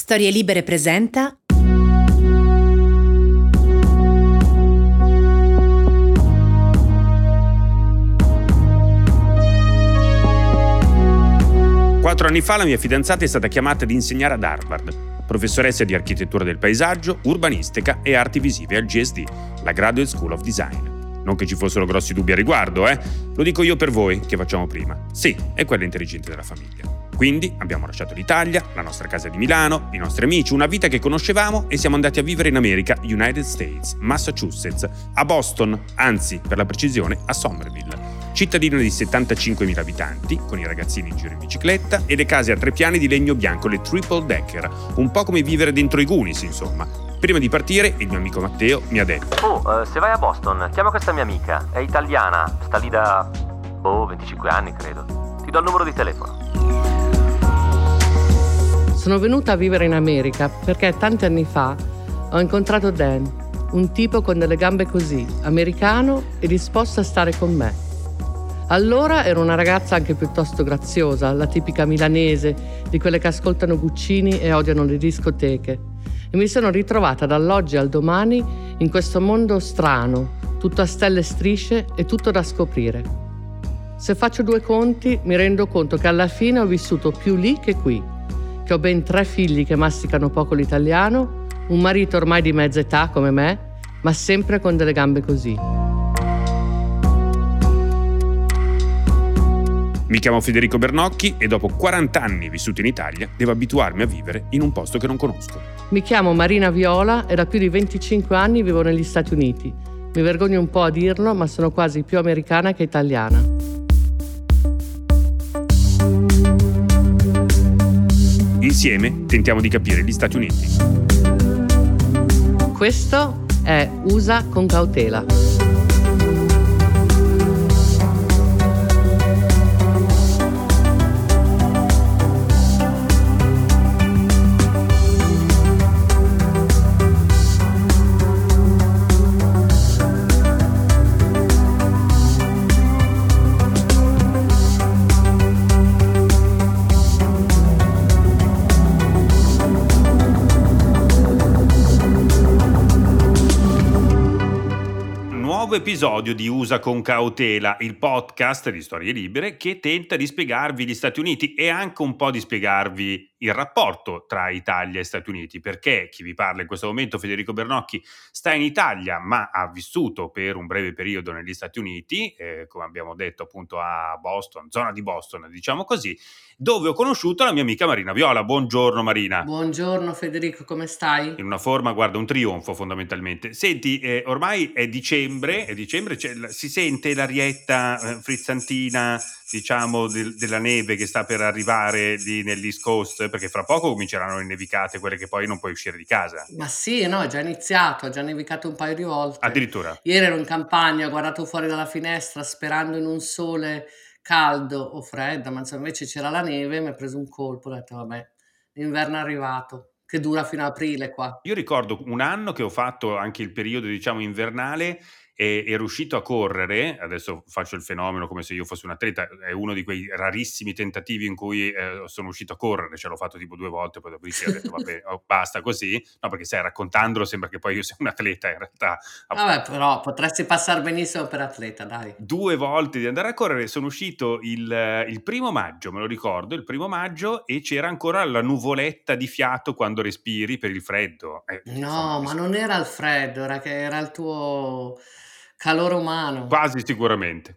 Storie Libere presenta Quattro anni fa la mia fidanzata è stata chiamata ad insegnare ad Harvard, professoressa di architettura del paesaggio, urbanistica e arti visive al GSD, la Graduate School of Design. Non che ci fossero grossi dubbi a riguardo, Lo dico io per voi, che facciamo prima. Sì, è quella intelligente della famiglia. Quindi abbiamo lasciato l'Italia, la nostra casa di Milano, i nostri amici, una vita che conoscevamo e siamo andati a vivere in America, United States, Massachusetts, a Boston, anzi, per la precisione, a Somerville. Cittadino di 75.000 abitanti, con i ragazzini in giro in bicicletta e le case a 3 piani di legno bianco, le triple decker, un po' come vivere dentro i Goonies, insomma. Prima di partire, il mio amico Matteo mi ha detto: se vai a Boston, chiama questa mia amica, è italiana, sta lì da 25 anni credo. Ti do il numero di telefono. Sono venuta a vivere in America perché tanti anni fa ho incontrato Dan, un tipo con delle gambe così, americano e disposto a stare con me. Allora ero una ragazza anche piuttosto graziosa, la tipica milanese, di quelle che ascoltano Guccini e odiano le discoteche. E mi sono ritrovata dall'oggi al domani in questo mondo strano, tutto a stelle e strisce e tutto da scoprire. Se faccio 2 conti, mi rendo conto che alla fine ho vissuto più lì che qui, che ho ben 3 figli che masticano poco l'italiano, un marito ormai di mezza età come me, ma sempre con delle gambe così. Mi chiamo Federico Bernocchi e dopo 40 anni vissuti in Italia devo abituarmi a vivere in un posto che non conosco. Mi chiamo Marina Viola e da più di 25 anni vivo negli Stati Uniti. Mi vergogno un po' a dirlo, ma sono quasi più americana che italiana. Insieme tentiamo di capire gli Stati Uniti. Questo è USA con cautela. Nuovo episodio di USA con cautela, il podcast di Storie Libere che tenta di spiegarvi gli Stati Uniti e anche un po' di spiegarvi il rapporto tra Italia e Stati Uniti, perché chi vi parla in questo momento, Federico Bernocchi, sta in Italia ma ha vissuto per un breve periodo negli Stati Uniti, come abbiamo detto appunto a Boston, zona di Boston diciamo così, dove ho conosciuto la mia amica Marina Viola. Buongiorno Marina. Buongiorno Federico, come stai? In una forma, guarda, un trionfo fondamentalmente. Senti, ormai è dicembre si sente l'arietta frizzantina, diciamo, della neve che sta per arrivare lì nell'East Coast, perché fra poco cominceranno le nevicate, quelle che poi non puoi uscire di casa. Ma sì, no, è già iniziato, ha già nevicato un paio di volte. Addirittura. Ieri ero in campagna, ho guardato fuori dalla finestra sperando in un sole caldo o freddo, ma invece c'era la neve, mi ha preso un colpo, ho detto vabbè, l'inverno è arrivato, che dura fino a aprile qua. Io ricordo un anno che ho fatto anche il periodo, diciamo, invernale e ero uscito a correre, adesso faccio il fenomeno come se io fossi un atleta, è uno di quei rarissimi tentativi in cui sono uscito a correre, ce l'ho fatto tipo 2 volte, poi dopo ho detto vabbè, basta così, no, perché sai, raccontandolo sembra che poi io sia un atleta, in realtà. Vabbè, però potresti passare benissimo per atleta, dai. 2 volte di andare a correre, sono uscito il 1° maggio, me lo ricordo, il 1° maggio, e c'era ancora la nuvoletta di fiato quando respiri per il freddo. No, ma non era il freddo, era il tuo calore umano. Quasi sicuramente.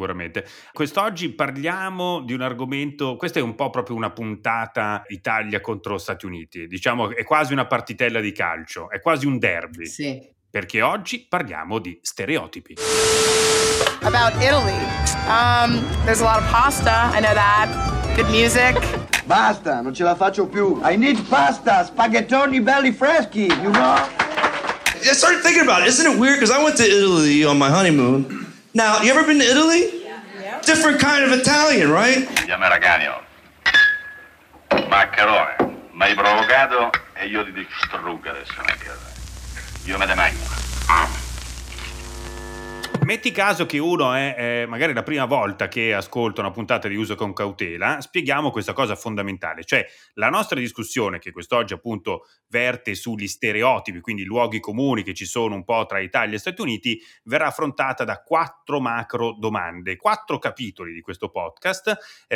Quest'oggi parliamo di un argomento, questa è un po' proprio una puntata Italia contro Stati Uniti, diciamo è quasi una partitella di calcio, è quasi un derby. Sì. Perché oggi parliamo di stereotipi. About Italy. There's a lot of pasta, I know that. Good music. Basta, non ce la faccio più. I need pasta, spaghettoni belli freschi, you know? I started thinking about it. Isn't it weird? Because I went to Italy on my honeymoon. Now, you ever been to Italy? Yeah. Different kind of Italian, right? Americano. Maccherone. Mi hai provocato e io ti distruggo adesso. Io me ne mangio. Metti caso che uno è magari la prima volta che ascolta una puntata di Usa con cautela, spieghiamo questa cosa fondamentale, cioè la nostra discussione, che quest'oggi appunto verte sugli stereotipi, quindi i luoghi comuni che ci sono un po' tra Italia e Stati Uniti, verrà affrontata da 4 macro domande, 4 capitoli di questo podcast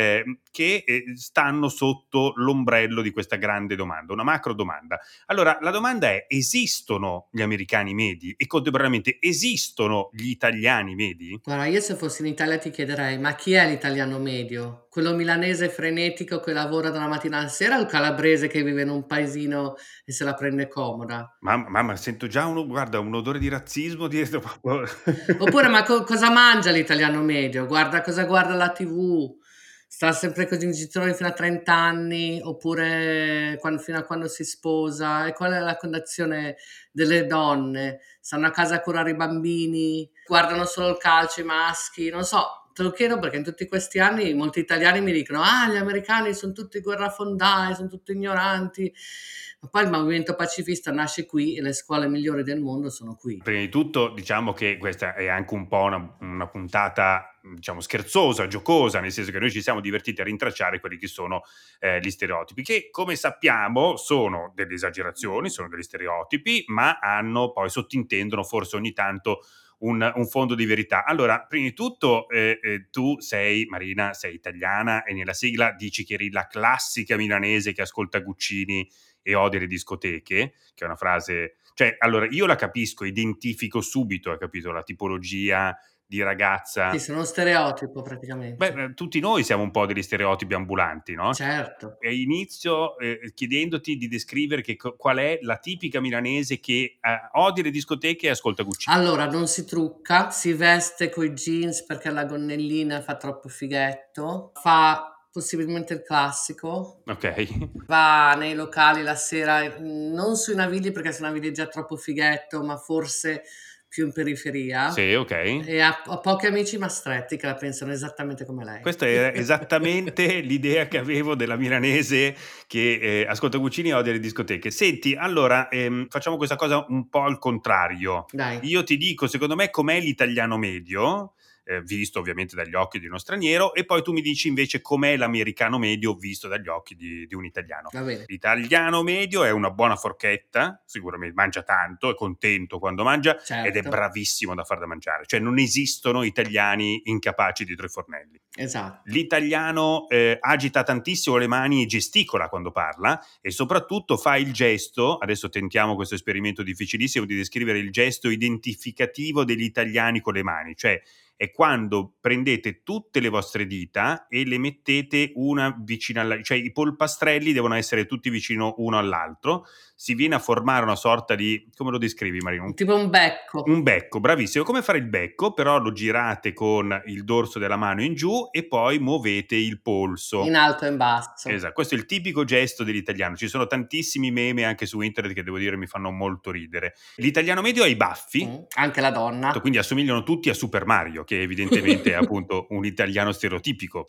che stanno sotto l'ombrello di questa grande domanda, una macro domanda. Allora, la domanda è: esistono gli americani medi e contemporaneamente esistono gli italiani medi? Guarda, io se fossi in Italia ti chiederei, ma chi è l'italiano medio? Quello milanese frenetico che lavora dalla mattina alla sera o il calabrese che vive in un paesino e se la prende comoda? Mamma, sento già un odore di razzismo dietro. Oppure, ma cosa mangia l'italiano medio? Cosa guarda la TV? Sta sempre così in giro fino a 30 anni, oppure fino a quando si sposa? E qual è la condizione delle donne? Stanno a casa a curare i bambini? Guardano solo il calcio i maschi? Non so, te lo chiedo perché in tutti questi anni molti italiani mi dicono: ah, gli americani sono tutti guerrafondai, sono tutti ignoranti. Ma poi il movimento pacifista nasce qui e le scuole migliori del mondo sono qui. Prima di tutto diciamo che questa è anche un po' una puntata, diciamo, scherzosa, giocosa, nel senso che noi ci siamo divertiti a rintracciare quelli che sono gli stereotipi, che come sappiamo sono delle esagerazioni, sono degli stereotipi, ma poi sottintendono forse ogni tanto un fondo di verità. Allora, prima di tutto tu Marina, sei italiana e nella sigla dici che eri la classica milanese che ascolta Guccini e odia le discoteche, che è una frase... Cioè, allora, io la capisco, identifico subito, hai capito, la tipologia di ragazza... Sì, sono uno stereotipo praticamente. Beh, tutti noi siamo un po' degli stereotipi ambulanti, no? Certo. E inizio chiedendoti di descrivere qual è la tipica milanese che odia le discoteche e ascolta Guccini. Allora, non si trucca, si veste coi jeans perché la gonnellina fa troppo fighetto, fa possibilmente il classico, Ok. va nei locali la sera, non sui Navigli perché sui Navigli è già troppo fighetto, ma forse più in periferia. Sì, ok. E ha pochi amici ma stretti che la pensano esattamente come lei. Questa è esattamente l'idea che avevo della milanese che ascolta Guccini e odia le discoteche. Senti, allora facciamo questa cosa un po' al contrario. Dai. Io ti dico, secondo me, com'è l'italiano medio, visto ovviamente dagli occhi di uno straniero, e poi tu mi dici invece com'è l'americano medio visto dagli occhi di un italiano. Va bene. L'italiano medio è una buona forchetta, sicuramente mangia tanto, è contento quando mangia, Certo. ed è bravissimo da far da mangiare. Cioè non esistono italiani incapaci dietro i fornelli. Esatto. L'italiano agita tantissimo le mani e gesticola quando parla, e soprattutto fa il gesto, adesso tentiamo questo esperimento difficilissimo di descrivere il gesto identificativo degli italiani con le mani, cioè è quando prendete tutte le vostre dita e le mettete una vicino all'altra, cioè i polpastrelli devono essere tutti vicino uno all'altro, si viene a formare una sorta di, come lo descrivi Marino? Tipo un becco. Un becco, bravissimo, come fare il becco, però lo girate con il dorso della mano in giù e poi muovete il polso. In alto e in basso. Esatto, questo è il tipico gesto dell'italiano. Ci sono tantissimi meme anche su internet che devo dire mi fanno molto ridere. L'italiano medio ha i baffi. Anche la donna. Quindi assomigliano tutti a Super Mario, che evidentemente è appunto un italiano stereotipico.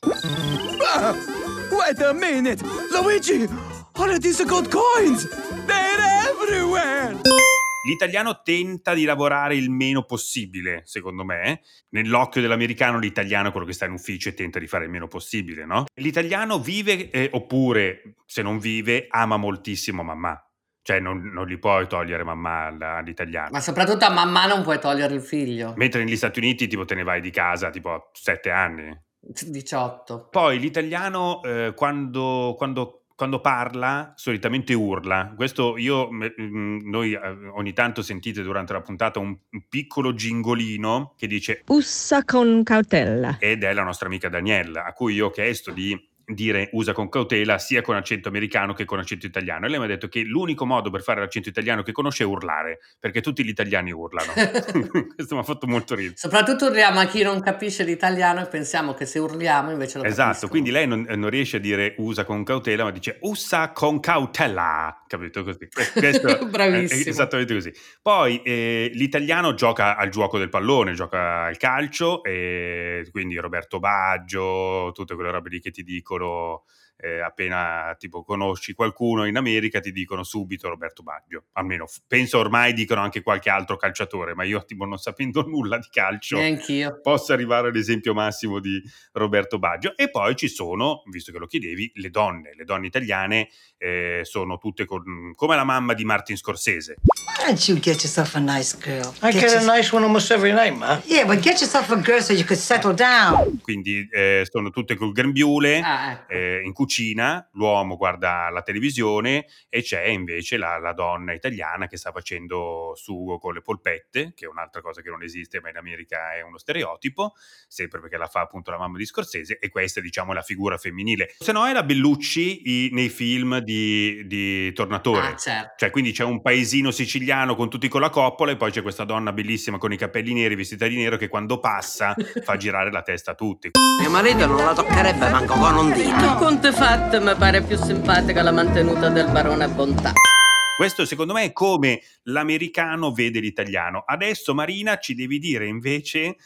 Wait a minute! Luigi! All these gold coins! They're everywhere! L'italiano tenta di lavorare il meno possibile, secondo me. Nell'occhio dell'americano l'italiano è quello che sta in ufficio e tenta di fare il meno possibile, no? L'italiano vive, oppure se non vive, ama moltissimo mamma. Cioè non gli puoi togliere mamma all'italiano. Ma soprattutto a mamma non puoi togliere il figlio. Mentre negli Stati Uniti tipo te ne vai di casa tipo a 7 anni. 18. Poi l'italiano quando parla solitamente urla. Questo noi ogni tanto sentite durante la puntata un piccolo gingolino che dice usa con cautela, ed è la nostra amica Daniela, a cui io ho chiesto di dire usa con cautela sia con accento americano che con accento italiano, e lei mi ha detto che l'unico modo per fare l'accento italiano che conosce è urlare, perché tutti gli italiani urlano. Questo mi ha fatto molto ridere. Soprattutto urliamo a chi non capisce l'italiano e pensiamo che se urliamo invece lo capiscono. Esatto, quindi lei non riesce a dire usa con cautela, ma dice usa con cautela, capito? Così. Questo bravissimo. È esattamente così. Poi l'italiano gioca al gioco del pallone, gioca al calcio, e quindi Roberto Baggio, tutte quelle robe lì che ti dicono appena tipo conosci qualcuno in America ti dicono subito Roberto Baggio, almeno penso ormai dicono anche qualche altro calciatore, ma io tipo non sapendo nulla di calcio Neanch'io. posso arrivare all'esempio massimo di Roberto Baggio. E poi ci sono, visto che lo chiedevi, le donne italiane sono tutte come la mamma di Martin Scorsese. Why don't you get yourself a nice girl? I get a nice one almost every night, ma. Yeah, but get yourself a girl so you could settle down. Quindi sono tutte col grembiule, ecco. in cucina, l'uomo guarda la televisione e c'è invece la donna italiana che sta facendo sugo con le polpette, che è un'altra cosa che non esiste ma in America è uno stereotipo, sempre perché la fa appunto la mamma di Scorsese, e questa diciamo è la figura femminile. Se no è la Bellucci nei film di Tornatore, certo. Cioè quindi c'è un paesino siciliano con tutti con la coppola e poi c'è questa donna bellissima con i capelli neri, vestita di nero, che quando passa fa girare la testa a tutti. Mio marito non la toccherebbe manco con un dito. Conte fatte mi pare più simpatica la mantenuta del barone Bontà. Questo secondo me è come l'americano vede l'italiano. Adesso Marina ci devi dire invece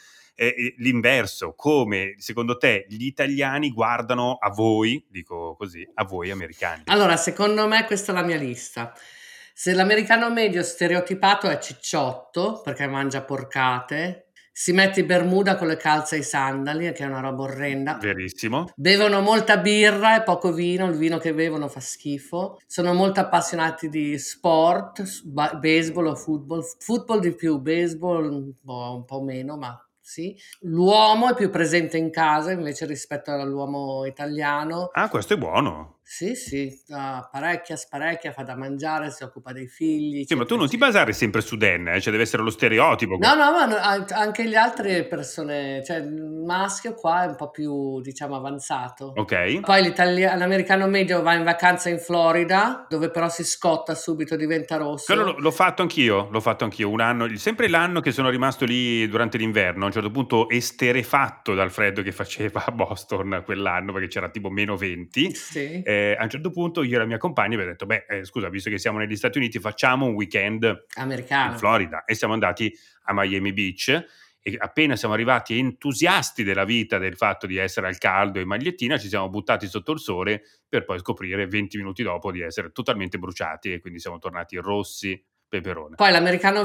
l'inverso, come secondo te gli italiani guardano a voi, dico così, a voi americani. Allora, secondo me questa è la mia lista. Se l'americano medio stereotipato è cicciotto, perché mangia porcate, si mette i bermuda con le calze e i sandali, che è una roba orrenda. Verissimo. Bevono molta birra e poco vino, il vino che bevono fa schifo. Sono molto appassionati di sport, baseball o football. Football di più, baseball un po' meno, ma sì. L'uomo è più presente in casa invece rispetto all'uomo italiano. Ah, questo è buono. Sì, sparecchia, fa da mangiare, si occupa dei figli. Sì, ma tu non ti basare sempre su Dan, cioè deve essere lo stereotipo. No, ma anche le altre persone, cioè il maschio qua è un po' più, diciamo, avanzato. Ok. Poi l'americano medio va in vacanza in Florida, dove però si scotta subito, diventa rosso. Quello l'ho fatto anch'io un anno, sempre l'anno che sono rimasto lì durante l'inverno, a un certo punto esterefatto dal freddo che faceva a Boston quell'anno, perché c'era tipo meno 20. Sì. A un certo punto io e la mia compagna abbiamo detto scusa, visto che siamo negli Stati Uniti facciamo un weekend americano in Florida, e siamo andati a Miami Beach e appena siamo arrivati entusiasti della vita, del fatto di essere al caldo e in magliettina, ci siamo buttati sotto il sole per poi scoprire 20 minuti dopo di essere totalmente bruciati, e quindi siamo tornati rossi peperone. Poi l'americano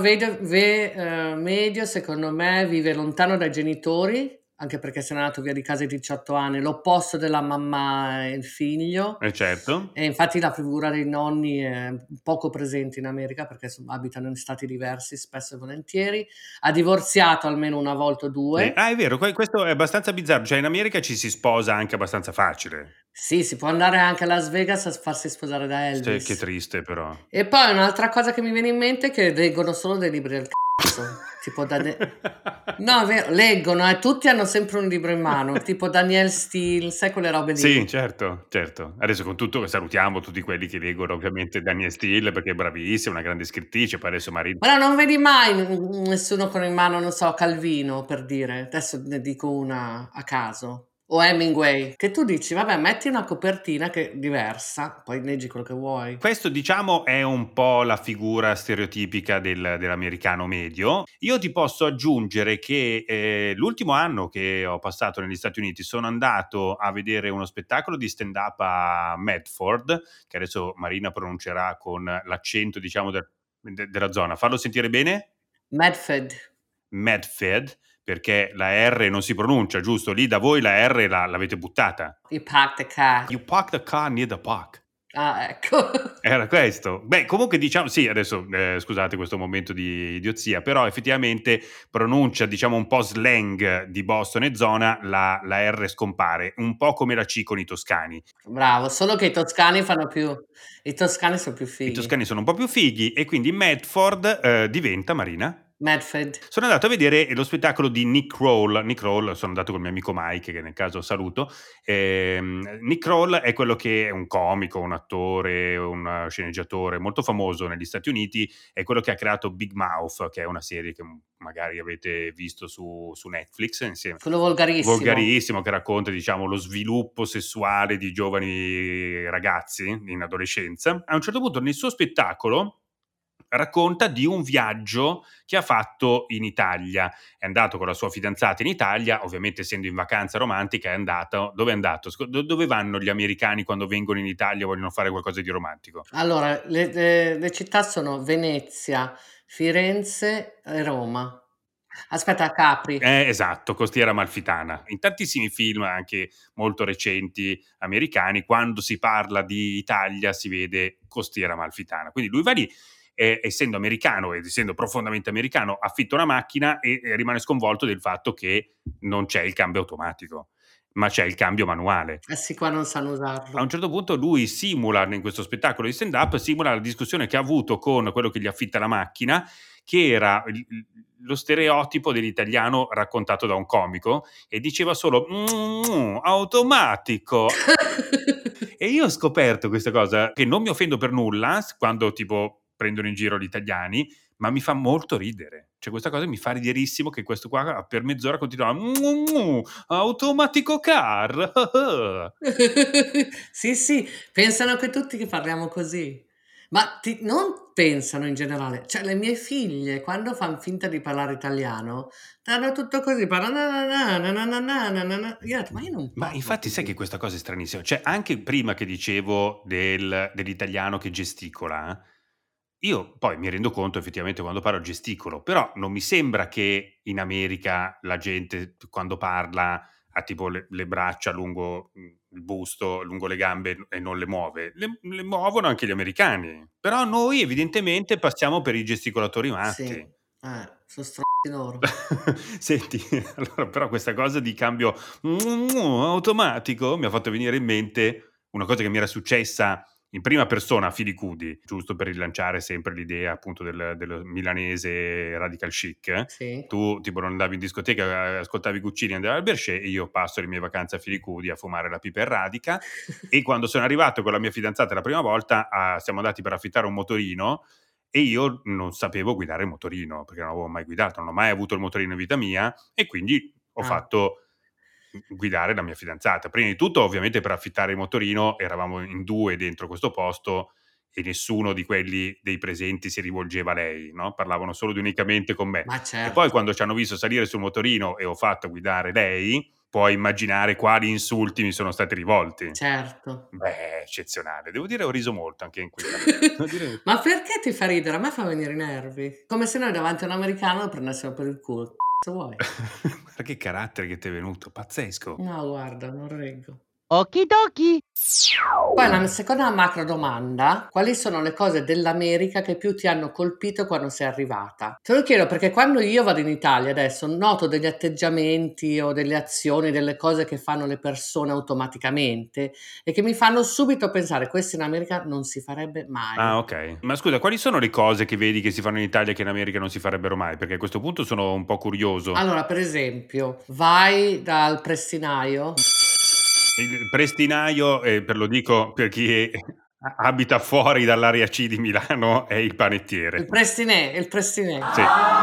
medio secondo me vive lontano dai genitori, anche perché se n'è andato via di casa ai 18 anni, l'opposto della mamma e il figlio. Certo. E infatti la figura dei nonni è poco presente in America, perché abitano in stati diversi spesso e volentieri. Ha divorziato almeno una volta o due. È vero, questo è abbastanza bizzarro, cioè in America ci si sposa anche abbastanza facile. Sì, si può andare anche a Las Vegas a farsi sposare da Elvis. Che triste però. E poi un'altra cosa che mi viene in mente è che leggono solo dei libri del cazzo. Tipo no, è vero, leggono e tutti hanno sempre un libro in mano, tipo Danielle Steele, sai quelle robe lì? Sì, certo. Adesso con tutto che salutiamo tutti quelli che leggono ovviamente Danielle Steele, perché è bravissima, una grande scrittrice, poi adesso Marina. Ma no, non vedi mai nessuno con in mano, non so, Calvino, per dire, adesso ne dico una a caso. O Hemingway, che tu dici, vabbè, metti una copertina che è diversa, poi leggi quello che vuoi. Questo, diciamo, è un po' la figura stereotipica dell'americano medio. Io ti posso aggiungere che l'ultimo anno che ho passato negli Stati Uniti sono andato a vedere uno spettacolo di stand-up a Medford, che adesso Marina pronuncerà con l'accento, diciamo, della zona. Fallo sentire bene? Medford. Perché la R non si pronuncia, giusto? Lì da voi la R l'avete buttata. You park the car. You park the car near the park. Ah, ecco. Era questo. Beh, comunque diciamo, sì, adesso scusate questo momento di idiozia, però effettivamente pronuncia, diciamo, un po' slang di Boston e zona, la R scompare, un po' come la C con i toscani. Bravo, solo che i toscani sono più fighi. I toscani sono un po' più fighi e quindi Medford diventa, Marina? Medford. Sono andato a vedere lo spettacolo di Nick Kroll, sono andato con il mio amico Mike, che nel caso saluto. Nick Kroll è quello che è un comico, un attore, un sceneggiatore molto famoso negli Stati Uniti, è quello che ha creato Big Mouth, che è una serie che magari avete visto su Netflix insieme. Quello volgarissimo, che racconta, diciamo, lo sviluppo sessuale di giovani ragazzi in adolescenza. A un certo punto nel suo spettacolo racconta di un viaggio che ha fatto in Italia. È andato con la sua fidanzata in Italia, ovviamente essendo in vacanza romantica è andato... Dove è andato? Dove vanno gli americani quando vengono in Italia e vogliono fare qualcosa di romantico? Allora, le città sono Venezia, Firenze e Roma. Aspetta, Capri. Esatto, Costiera Amalfitana. In tantissimi film, anche molto recenti, americani, quando si parla di Italia si vede Costiera Amalfitana. Quindi lui va lì, essendo americano ed essendo profondamente americano, affitta una macchina e rimane sconvolto del fatto che non c'è il cambio automatico, ma c'è il cambio manuale. Eh sì, qua non sanno A usarlo. un certo punto lui simula, in questo spettacolo di stand-up, simula la discussione che ha avuto con quello che gli affitta la macchina, che era lo stereotipo dell'italiano raccontato da un comico, e diceva solo automatico. E io ho scoperto questa cosa, che non mi offendo per nulla quando tipo prendono in giro gli italiani, ma mi fa molto ridere. Cioè questa cosa mi fa riderissimo, che questo qua per mezz'ora continua automatico car. Sì, pensano che tutti che parliamo così. Ma non pensano in generale. Cioè, le mie figlie, quando fanno finta di parlare italiano, danno tutto così, parlano Io ho detto, ma io non Ma parlo infatti sai così. che questa cosa è stranissima. Cioè, anche prima che dicevo dell'italiano che gesticola, io poi mi rendo conto effettivamente quando parlo gesticolo, però non mi sembra che in America la gente quando parla ha tipo le braccia lungo il busto, lungo le gambe e non le muove. Le muovono anche gli americani. Però noi evidentemente passiamo per i gesticolatori Sì, matti. sono stronzi loro. Senti, allora però questa cosa di cambio automatico mi ha fatto venire in mente una cosa che mi era successa in prima persona a Filicudi, giusto per rilanciare sempre l'idea appunto del milanese radical chic. Sì. Tu tipo non andavi in discoteca, ascoltavi Guccini, andavi al Bercé, e io passo le mie vacanze a Filicudi a fumare la pipa in radica. E quando sono arrivato con la mia fidanzata la prima volta, siamo andati per affittare un motorino e io non sapevo guidare il motorino, perché non avevo mai guidato, non ho mai avuto il motorino in vita mia, e quindi ho fatto guidare la mia fidanzata. Prima di tutto, ovviamente, per affittare il motorino eravamo in 2 dentro questo posto e nessuno di quelli dei presenti si rivolgeva a lei, no? Parlavano solo ed unicamente con me. Ma E certo. poi quando ci hanno visto salire sul motorino e ho fatto guidare lei, puoi immaginare quali insulti mi sono stati rivolti. Certo. Beh, eccezionale. Devo dire ho riso molto anche in quella. Ma perché ti fa ridere? A me fa venire i nervi. Come se noi davanti a un americano lo prendessimo per il culo. Che vuoi? Guarda che carattere che ti è venuto, pazzesco. No, guarda, non reggo. Okidoki. Poi la seconda macro domanda: quali sono le cose dell'America che più ti hanno colpito quando sei arrivata? Te lo chiedo perché quando io vado in Italia adesso noto degli atteggiamenti o delle azioni, delle cose che fanno le persone automaticamente e che mi fanno subito pensare questo in America non si farebbe mai. Ah, ok. Ma scusa, quali sono le cose che vedi che si fanno in Italia che in America non si farebbero mai? Perché a questo punto sono un po' curioso. Allora, per esempio, vai dal prestinaio. Il prestinaio, lo dico per chi abita fuori dall'area C di Milano, è il panettiere. Il prestinè. Sì.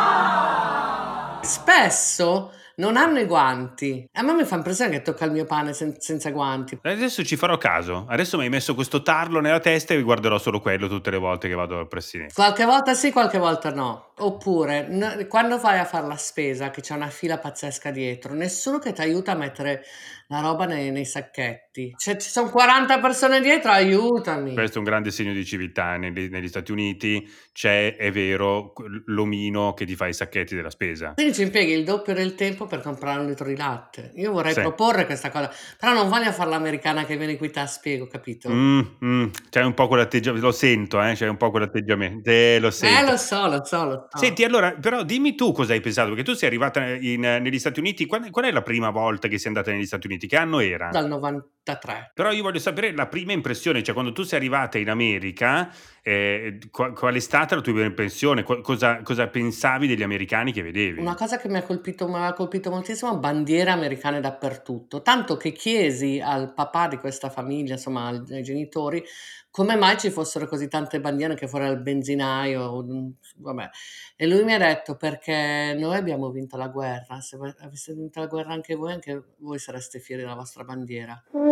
Spesso non hanno i guanti. A me mi fa impressione che tocca il mio pane senza guanti. Adesso ci farò caso. Adesso mi hai messo questo tarlo nella testa e guarderò solo quello tutte le volte che vado al prestinaio. Qualche volta sì, qualche volta no. Oppure quando vai a fare la spesa, che c'è una fila pazzesca dietro, nessuno che ti aiuta a mettere la roba nei sacchetti. Cioè, ci sono 40 persone dietro, aiutami. Questo è un grande segno di civiltà. Negli Stati Uniti c'è, è vero, l'omino che ti fa i sacchetti della spesa. Quindi ci impieghi il doppio del tempo per comprare un litro di latte. Io vorrei Sì. proporre questa cosa, però non voglio fare l'americana che viene qui te a spiego, capito? C'è un po' quell'atteggiamento, lo sento, c'è un po' quell'atteggiamento. Lo sento. Lo so. Senti, allora, però dimmi tu cosa hai pensato, perché tu sei arrivata negli Stati Uniti, qual è la prima volta che sei andata negli Stati Uniti? Che anno era? Dal 93. Però io voglio sapere la prima impressione, cioè quando tu sei arrivata in America, qual è stata la tua prima impressione? Cosa pensavi degli americani che vedevi? Una cosa che mi ha colpito moltissimo, bandiere americane dappertutto, tanto che chiesi al papà di questa famiglia, insomma ai genitori, come mai ci fossero così tante bandiere anche fuori al benzinaio, vabbè. E lui mi ha detto perché noi abbiamo vinto la guerra, se aveste vinto la guerra anche voi sareste fieri della vostra bandiera.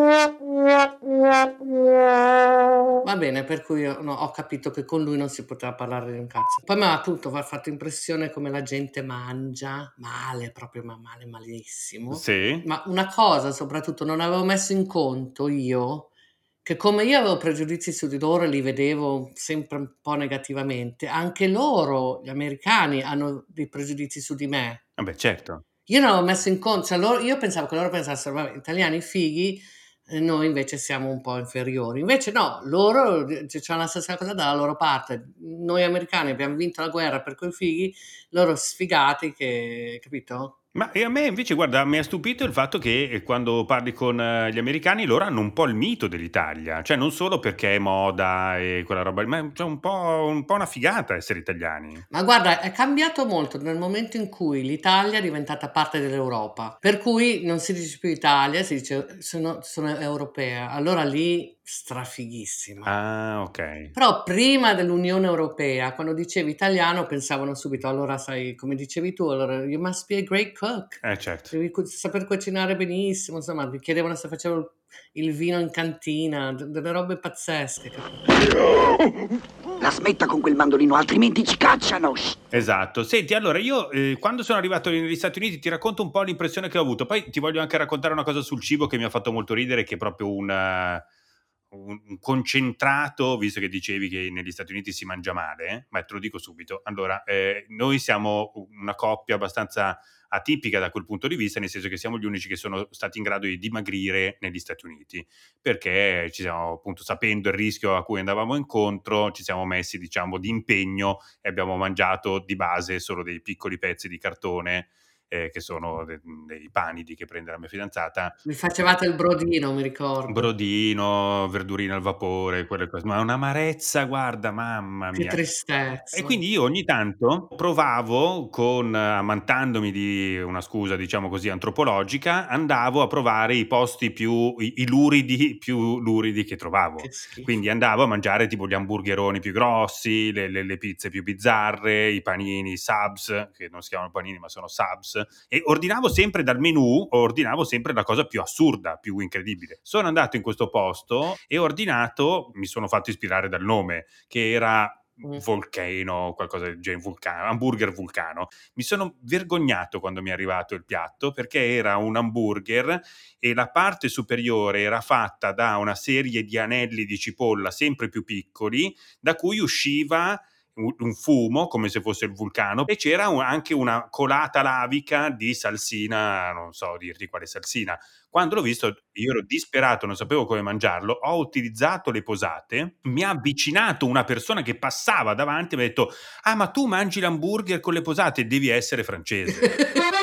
Va bene, per cui ho capito che con lui non si poteva parlare di un cazzo. Poi mi ha appunto fatto impressione come la gente mangia male, proprio ma male, malissimo. Sì. Ma una cosa soprattutto non avevo messo in conto io, che come io avevo pregiudizi su di loro e li vedevo sempre un po' negativamente, anche loro, gli americani, hanno dei pregiudizi su di me. Vabbè, certo. Io non avevo messo in conto, cioè io pensavo che loro pensassero, vabbè, italiani fighi, noi invece siamo un po' inferiori. Invece no, loro c'è la stessa cosa dalla loro parte. Noi americani abbiamo vinto la guerra per quei fighi, loro sfigati che, capito? Ma a me invece, guarda, mi ha stupito il fatto che quando parli con gli americani loro hanno un po' il mito dell'Italia, cioè non solo perché è moda e quella roba, ma c'è un po' una figata essere italiani. Ma guarda, è cambiato molto nel momento in cui l'Italia è diventata parte dell'Europa, per cui non si dice più Italia, si dice sono europea, allora lì strafighissima. Ah, ok. Però prima dell'Unione Europea, quando dicevi italiano, pensavano subito, allora sai, come dicevi tu, allora you must be a great cook, Certo. devi saper cucinare benissimo, insomma, mi chiedevano se facevo il vino in cantina, delle robe pazzesche. La smetta con quel mandolino, altrimenti ci cacciano. Esatto. Senti, allora io quando sono arrivato negli Stati Uniti ti racconto un po' l'impressione che ho avuto, poi ti voglio anche raccontare una cosa sul cibo che mi ha fatto molto ridere, che è proprio un concentrato, visto che dicevi che negli Stati Uniti si mangia male, ma te lo dico subito. Allora, noi siamo una coppia abbastanza atipica da quel punto di vista, nel senso che siamo gli unici che sono stati in grado di dimagrire negli Stati Uniti, perché ci siamo, appunto, sapendo il rischio a cui andavamo incontro, ci siamo messi, diciamo, di impegno e abbiamo mangiato di base solo dei piccoli pezzi di cartone, che sono dei panidi che prende la mia fidanzata. Mi facevate il brodino, mi ricordo. Brodino, verdurine al vapore, quelle cose, ma un'amarezza, guarda, mamma Che mia. tristezza. E quindi io ogni tanto provavo ammantandomi di una scusa, diciamo così, antropologica, andavo a provare i posti più luridi che trovavo. Che schifo. Quindi andavo a mangiare tipo gli hamburgeroni più grossi, le pizze più bizzarre, i panini subs, che non si chiamano panini ma sono subs, e ordinavo sempre dal menù, ordinavo sempre la cosa più assurda, più incredibile. Sono andato in questo posto e ho ordinato, mi sono fatto ispirare dal nome, che era Volcano, qualcosa del genere, hamburger vulcano. Mi sono vergognato quando mi è arrivato il piatto, perché era un hamburger e la parte superiore era fatta da una serie di anelli di cipolla sempre più piccoli, da cui usciva un fumo come se fosse il vulcano, e c'era anche una colata lavica di salsina, non so dirti quale salsina. Quando l'ho visto io ero disperato, non sapevo come mangiarlo, ho utilizzato le posate, mi ha avvicinato una persona che passava davanti e mi ha detto: ah, ma tu mangi l'hamburger con le posate, devi essere francese.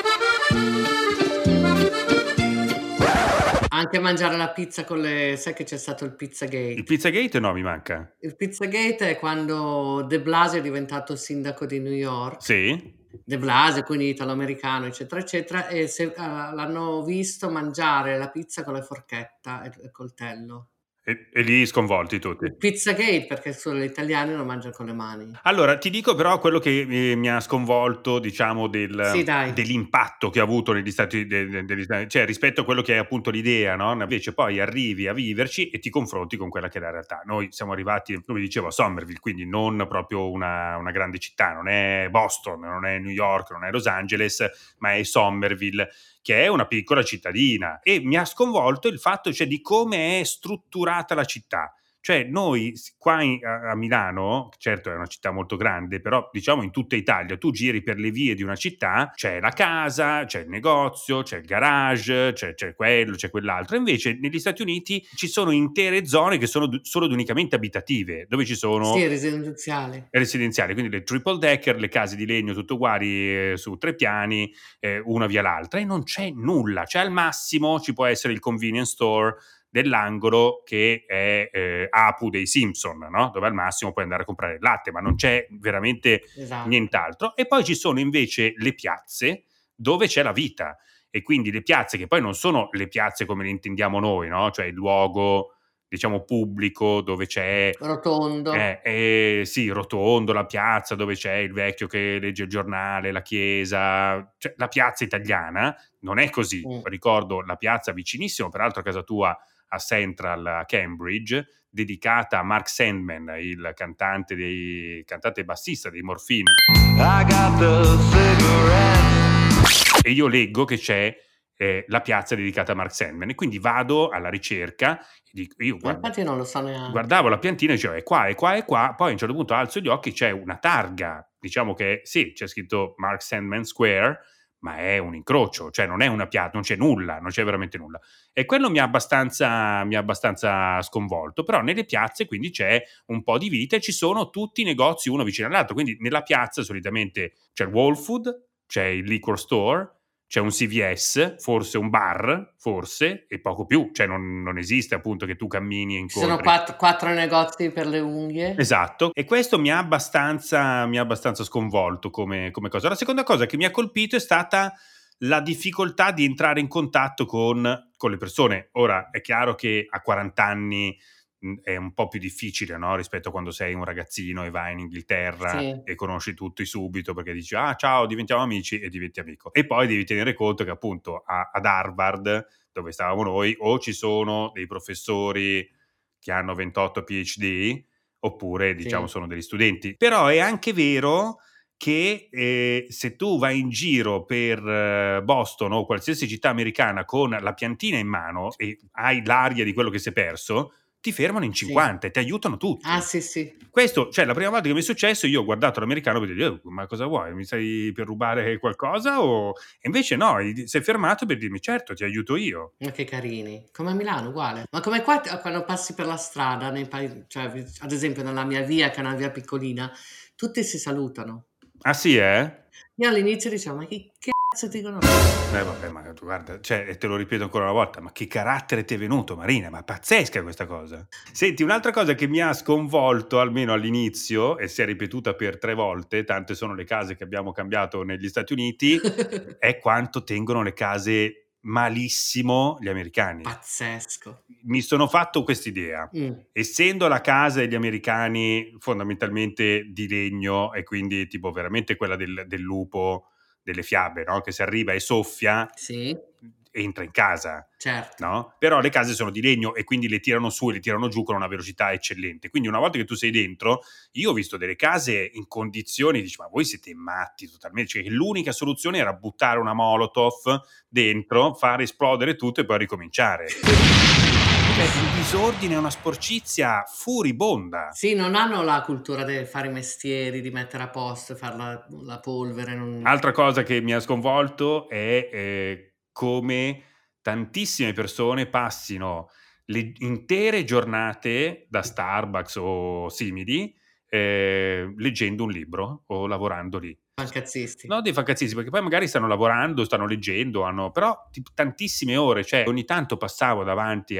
Anche mangiare la pizza con le... Sai che c'è stato il Pizzagate? Il Pizzagate no, mi manca. Il Pizzagate è quando De Blasio è diventato sindaco di New York. Sì. De Blasio, quindi italo-americano, eccetera, eccetera, e l'hanno visto mangiare la pizza con la forchetta e il coltello. E lì sconvolti tutti. Il Pizzagate, perché solo gli italiani lo mangiano con le mani. Allora, ti dico però quello che mi ha sconvolto, diciamo, Sì, dai. dell'impatto che ha avuto negli Stati cioè rispetto a quello che è appunto l'idea, no? Invece poi arrivi a viverci e ti confronti con quella che è la realtà. Noi siamo arrivati, come dicevo, a Somerville, quindi non proprio una grande città, non è Boston, non è New York, non è Los Angeles, ma è Somerville, che è una piccola cittadina, e mi ha sconvolto il fatto, cioè, di come è strutturata la città. Cioè noi qua a Milano, certo è una città molto grande, però diciamo in tutta Italia tu giri per le vie di una città, c'è la casa, c'è il negozio, c'è il garage, c'è quello, c'è quell'altro. Invece negli Stati Uniti ci sono intere zone che sono solo ed unicamente abitative, dove ci sono... Sì, residenziali, quindi le triple decker, le case di legno tutte uguali, su 3 piani, una via l'altra, e non c'è nulla. Cioè al massimo ci può essere il convenience store dell'angolo, che è Apu dei Simpson, no? Dove al massimo puoi andare a comprare il latte, ma non c'è veramente nient'altro. E poi ci sono invece le piazze dove c'è la vita, e quindi le piazze che poi non sono le piazze come le intendiamo noi, no? Cioè il luogo, diciamo, pubblico dove c'è rotondo. Sì, rotondo, la piazza dove c'è il vecchio che legge il giornale, la chiesa, cioè la piazza italiana non è così. Ricordo la piazza vicinissimo, peraltro a casa tua, a Central a Cambridge, dedicata a Mark Sandman, il cantante e bassista dei Morphine. E io leggo che c'è la piazza dedicata a Mark Sandman, e quindi vado alla ricerca e dico, Infatti non lo so neanche. Guardavo la piantina e dicevo è qua, poi a un certo punto alzo gli occhi, c'è una targa, diciamo che sì, c'è scritto Mark Sandman Square, ma è un incrocio, cioè non è una piazza, non c'è nulla, non c'è veramente nulla. E quello mi ha abbastanza sconvolto, però nelle piazze quindi c'è un po' di vita e ci sono tutti i negozi uno vicino all'altro, quindi nella piazza solitamente c'è il Whole Food, c'è il liquor store, c'è un CVS, forse un bar, forse, e poco più. Cioè non esiste appunto che tu cammini e Ci incontri. sono 4 negozi per le unghie. Esatto, e questo mi ha abbastanza sconvolto come cosa. La seconda cosa che mi ha colpito è stata la difficoltà di entrare in contatto con le persone. Ora, è chiaro che a 40 anni è un po' più difficile, no? Rispetto a quando sei un ragazzino e vai in Inghilterra e conosci tutti subito, perché dici ciao, diventiamo amici, e diventi amico. E poi devi tenere conto che appunto ad Harvard, dove stavamo noi, o ci sono dei professori che hanno 28 PhD, oppure diciamo sono degli studenti. Però è anche vero che se tu vai in giro per Boston o qualsiasi città americana con la piantina in mano e hai l'aria di quello che si è perso, ti fermano in 50 e ti aiutano tutti. Ah, sì. Questo, cioè, la prima volta che mi è successo, io ho guardato l'americano per dire, ma cosa vuoi? Mi stai per rubare qualcosa? E invece no, si è fermato per dirmi, certo, ti aiuto io. Ma che carini. Come a Milano, uguale. Ma come qua, quando passi per la strada, cioè, ad esempio nella mia via, che è una via piccolina, tutti si salutano. Ah sì, eh? Io all'inizio dicevo, ma che cazzo ti conosco? Vabbè, ma guarda, cioè, te lo ripeto ancora una volta, ma che carattere ti è venuto, Marina? Ma pazzesca questa cosa. Senti, un'altra cosa che mi ha sconvolto, almeno all'inizio, e si è ripetuta per 3 volte, tante sono le case che abbiamo cambiato negli Stati Uniti, è quanto tengono le case malissimo gli americani. Pazzesco. Mi sono fatto quest'idea. Essendo la casa degli americani fondamentalmente di legno, e quindi tipo veramente quella del lupo delle fiabe, no? Che si arriva e soffia, entra in casa, certo, no? Però le case sono di legno e quindi le tirano su e le tirano giù con una velocità eccellente. Quindi una volta che tu sei dentro, io ho visto delle case in condizioni, dici, ma voi siete matti totalmente, cioè l'unica soluzione era buttare una Molotov dentro, far esplodere tutto e poi ricominciare. Un disordine, una sporcizia furibonda. Sì, non hanno la cultura di fare i mestieri, di mettere a posto, fare la polvere. Altra cosa che mi ha sconvolto è come tantissime persone passino le intere giornate da Starbucks o simili leggendo un libro o lavorando lì. Fancazzisti. No, dei fancazzisti, perché poi magari stanno lavorando, stanno leggendo, però tantissime ore, cioè ogni tanto passavo davanti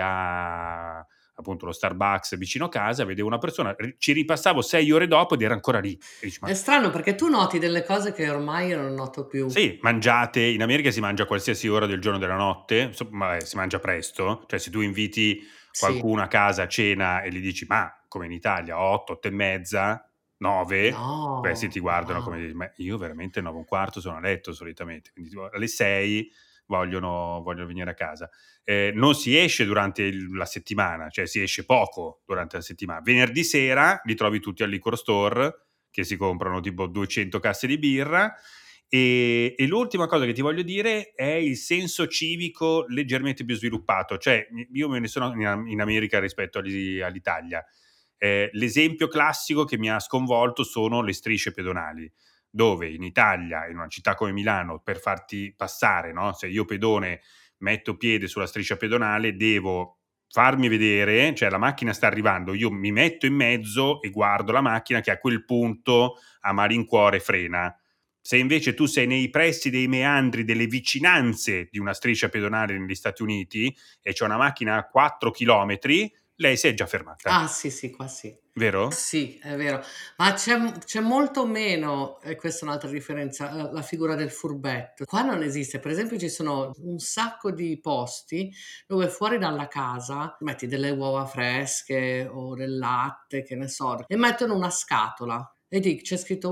a appunto lo Starbucks vicino a casa, vedevo una persona, ci ripassavo 6 ore dopo ed era ancora lì. E dici, È strano perché tu noti delle cose che ormai io non noto più. Sì, mangiate, in America si mangia a qualsiasi ora del giorno e della notte, ma si mangia presto, cioè se tu inviti qualcuno a casa a cena e gli dici ma come in Italia 8, 8 e mezza, 9, questi ti guardano come dire, ma io veramente 9 e un quarto sono a letto solitamente, quindi alle 6 vogliono venire a casa. Non si esce durante la settimana, cioè si esce poco durante la settimana. Venerdì sera li trovi tutti al liquor store che si comprano tipo 200 casse di birra. E l'ultima cosa che ti voglio dire è il senso civico leggermente più sviluppato, cioè io me ne sono in America rispetto all'Italia. L'esempio classico che mi ha sconvolto sono le strisce pedonali, dove in Italia, in una città come Milano, per farti passare, no? Se io pedone metto piede sulla striscia pedonale, devo farmi vedere, cioè la macchina sta arrivando, io mi metto in mezzo e guardo la macchina che a quel punto a malincuore frena. Se invece tu sei nei pressi dei meandri, delle vicinanze di una striscia pedonale negli Stati Uniti e c'è una macchina a 4 chilometri, lei si è già fermata. Ah sì, qua sì. Vero? Sì, è vero. Ma c'è molto meno, e questa è un'altra differenza, la figura del furbetto. Qua non esiste. Per esempio ci sono un sacco di posti dove fuori dalla casa metti delle uova fresche o del latte, che ne so, e mettono una scatola. E c'è scritto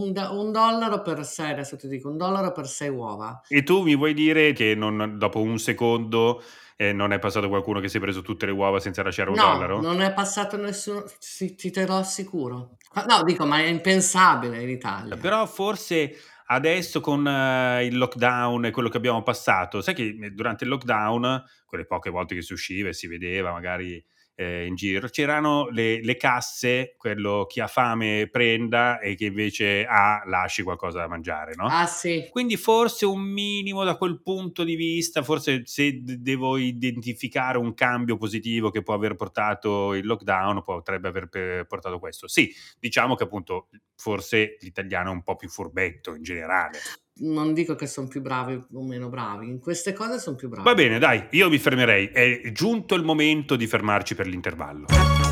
$1 per 6, adesso ti dico $1 per 6 uova. E tu mi vuoi dire che dopo un secondo non è passato qualcuno che si è preso tutte le uova senza lasciare un No, dollaro? non è passato nessuno, te lo assicuro. No, dico, ma è impensabile in Italia. Però forse adesso con il lockdown e quello che abbiamo passato, sai che durante il lockdown, quelle poche volte che si usciva e si vedeva magari in giro, c'erano le casse, quello chi ha fame prenda e che invece lasci qualcosa da mangiare, no? Ah sì. Quindi forse un minimo da quel punto di vista, forse se devo identificare un cambio positivo che può aver portato il lockdown, potrebbe aver portato questo. Sì, diciamo che appunto forse l'italiano è un po' più furbetto in generale. Non dico che sono più bravi o meno bravi, in queste cose sono più bravi. Va bene, dai, io mi fermerei. È giunto il momento di fermarci per l'intervallo.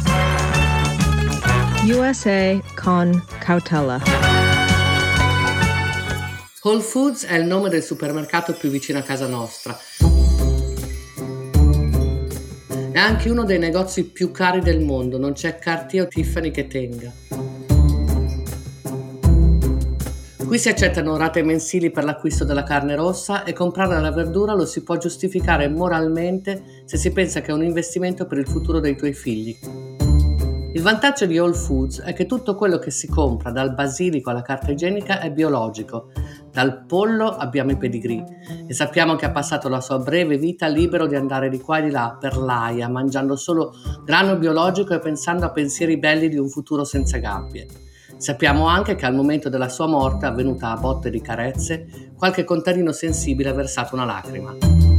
USA con cautela. Whole Foods è il nome del supermercato più vicino a casa nostra. È anche uno dei negozi più cari del mondo, non c'è Cartier o Tiffany che tenga. Qui si accettano rate mensili per l'acquisto della carne rossa e comprare la verdura lo si può giustificare moralmente se si pensa che è un investimento per il futuro dei tuoi figli. Il vantaggio di Whole Foods è che tutto quello che si compra, dal basilico alla carta igienica, è biologico. Dal pollo abbiamo i pedigree e sappiamo che ha passato la sua breve vita libero di andare di qua e di là per l'aia, mangiando solo grano biologico e pensando a pensieri belli di un futuro senza gabbie. Sappiamo anche che al momento della sua morte, avvenuta a botte di carezze, qualche contadino sensibile ha versato una lacrima.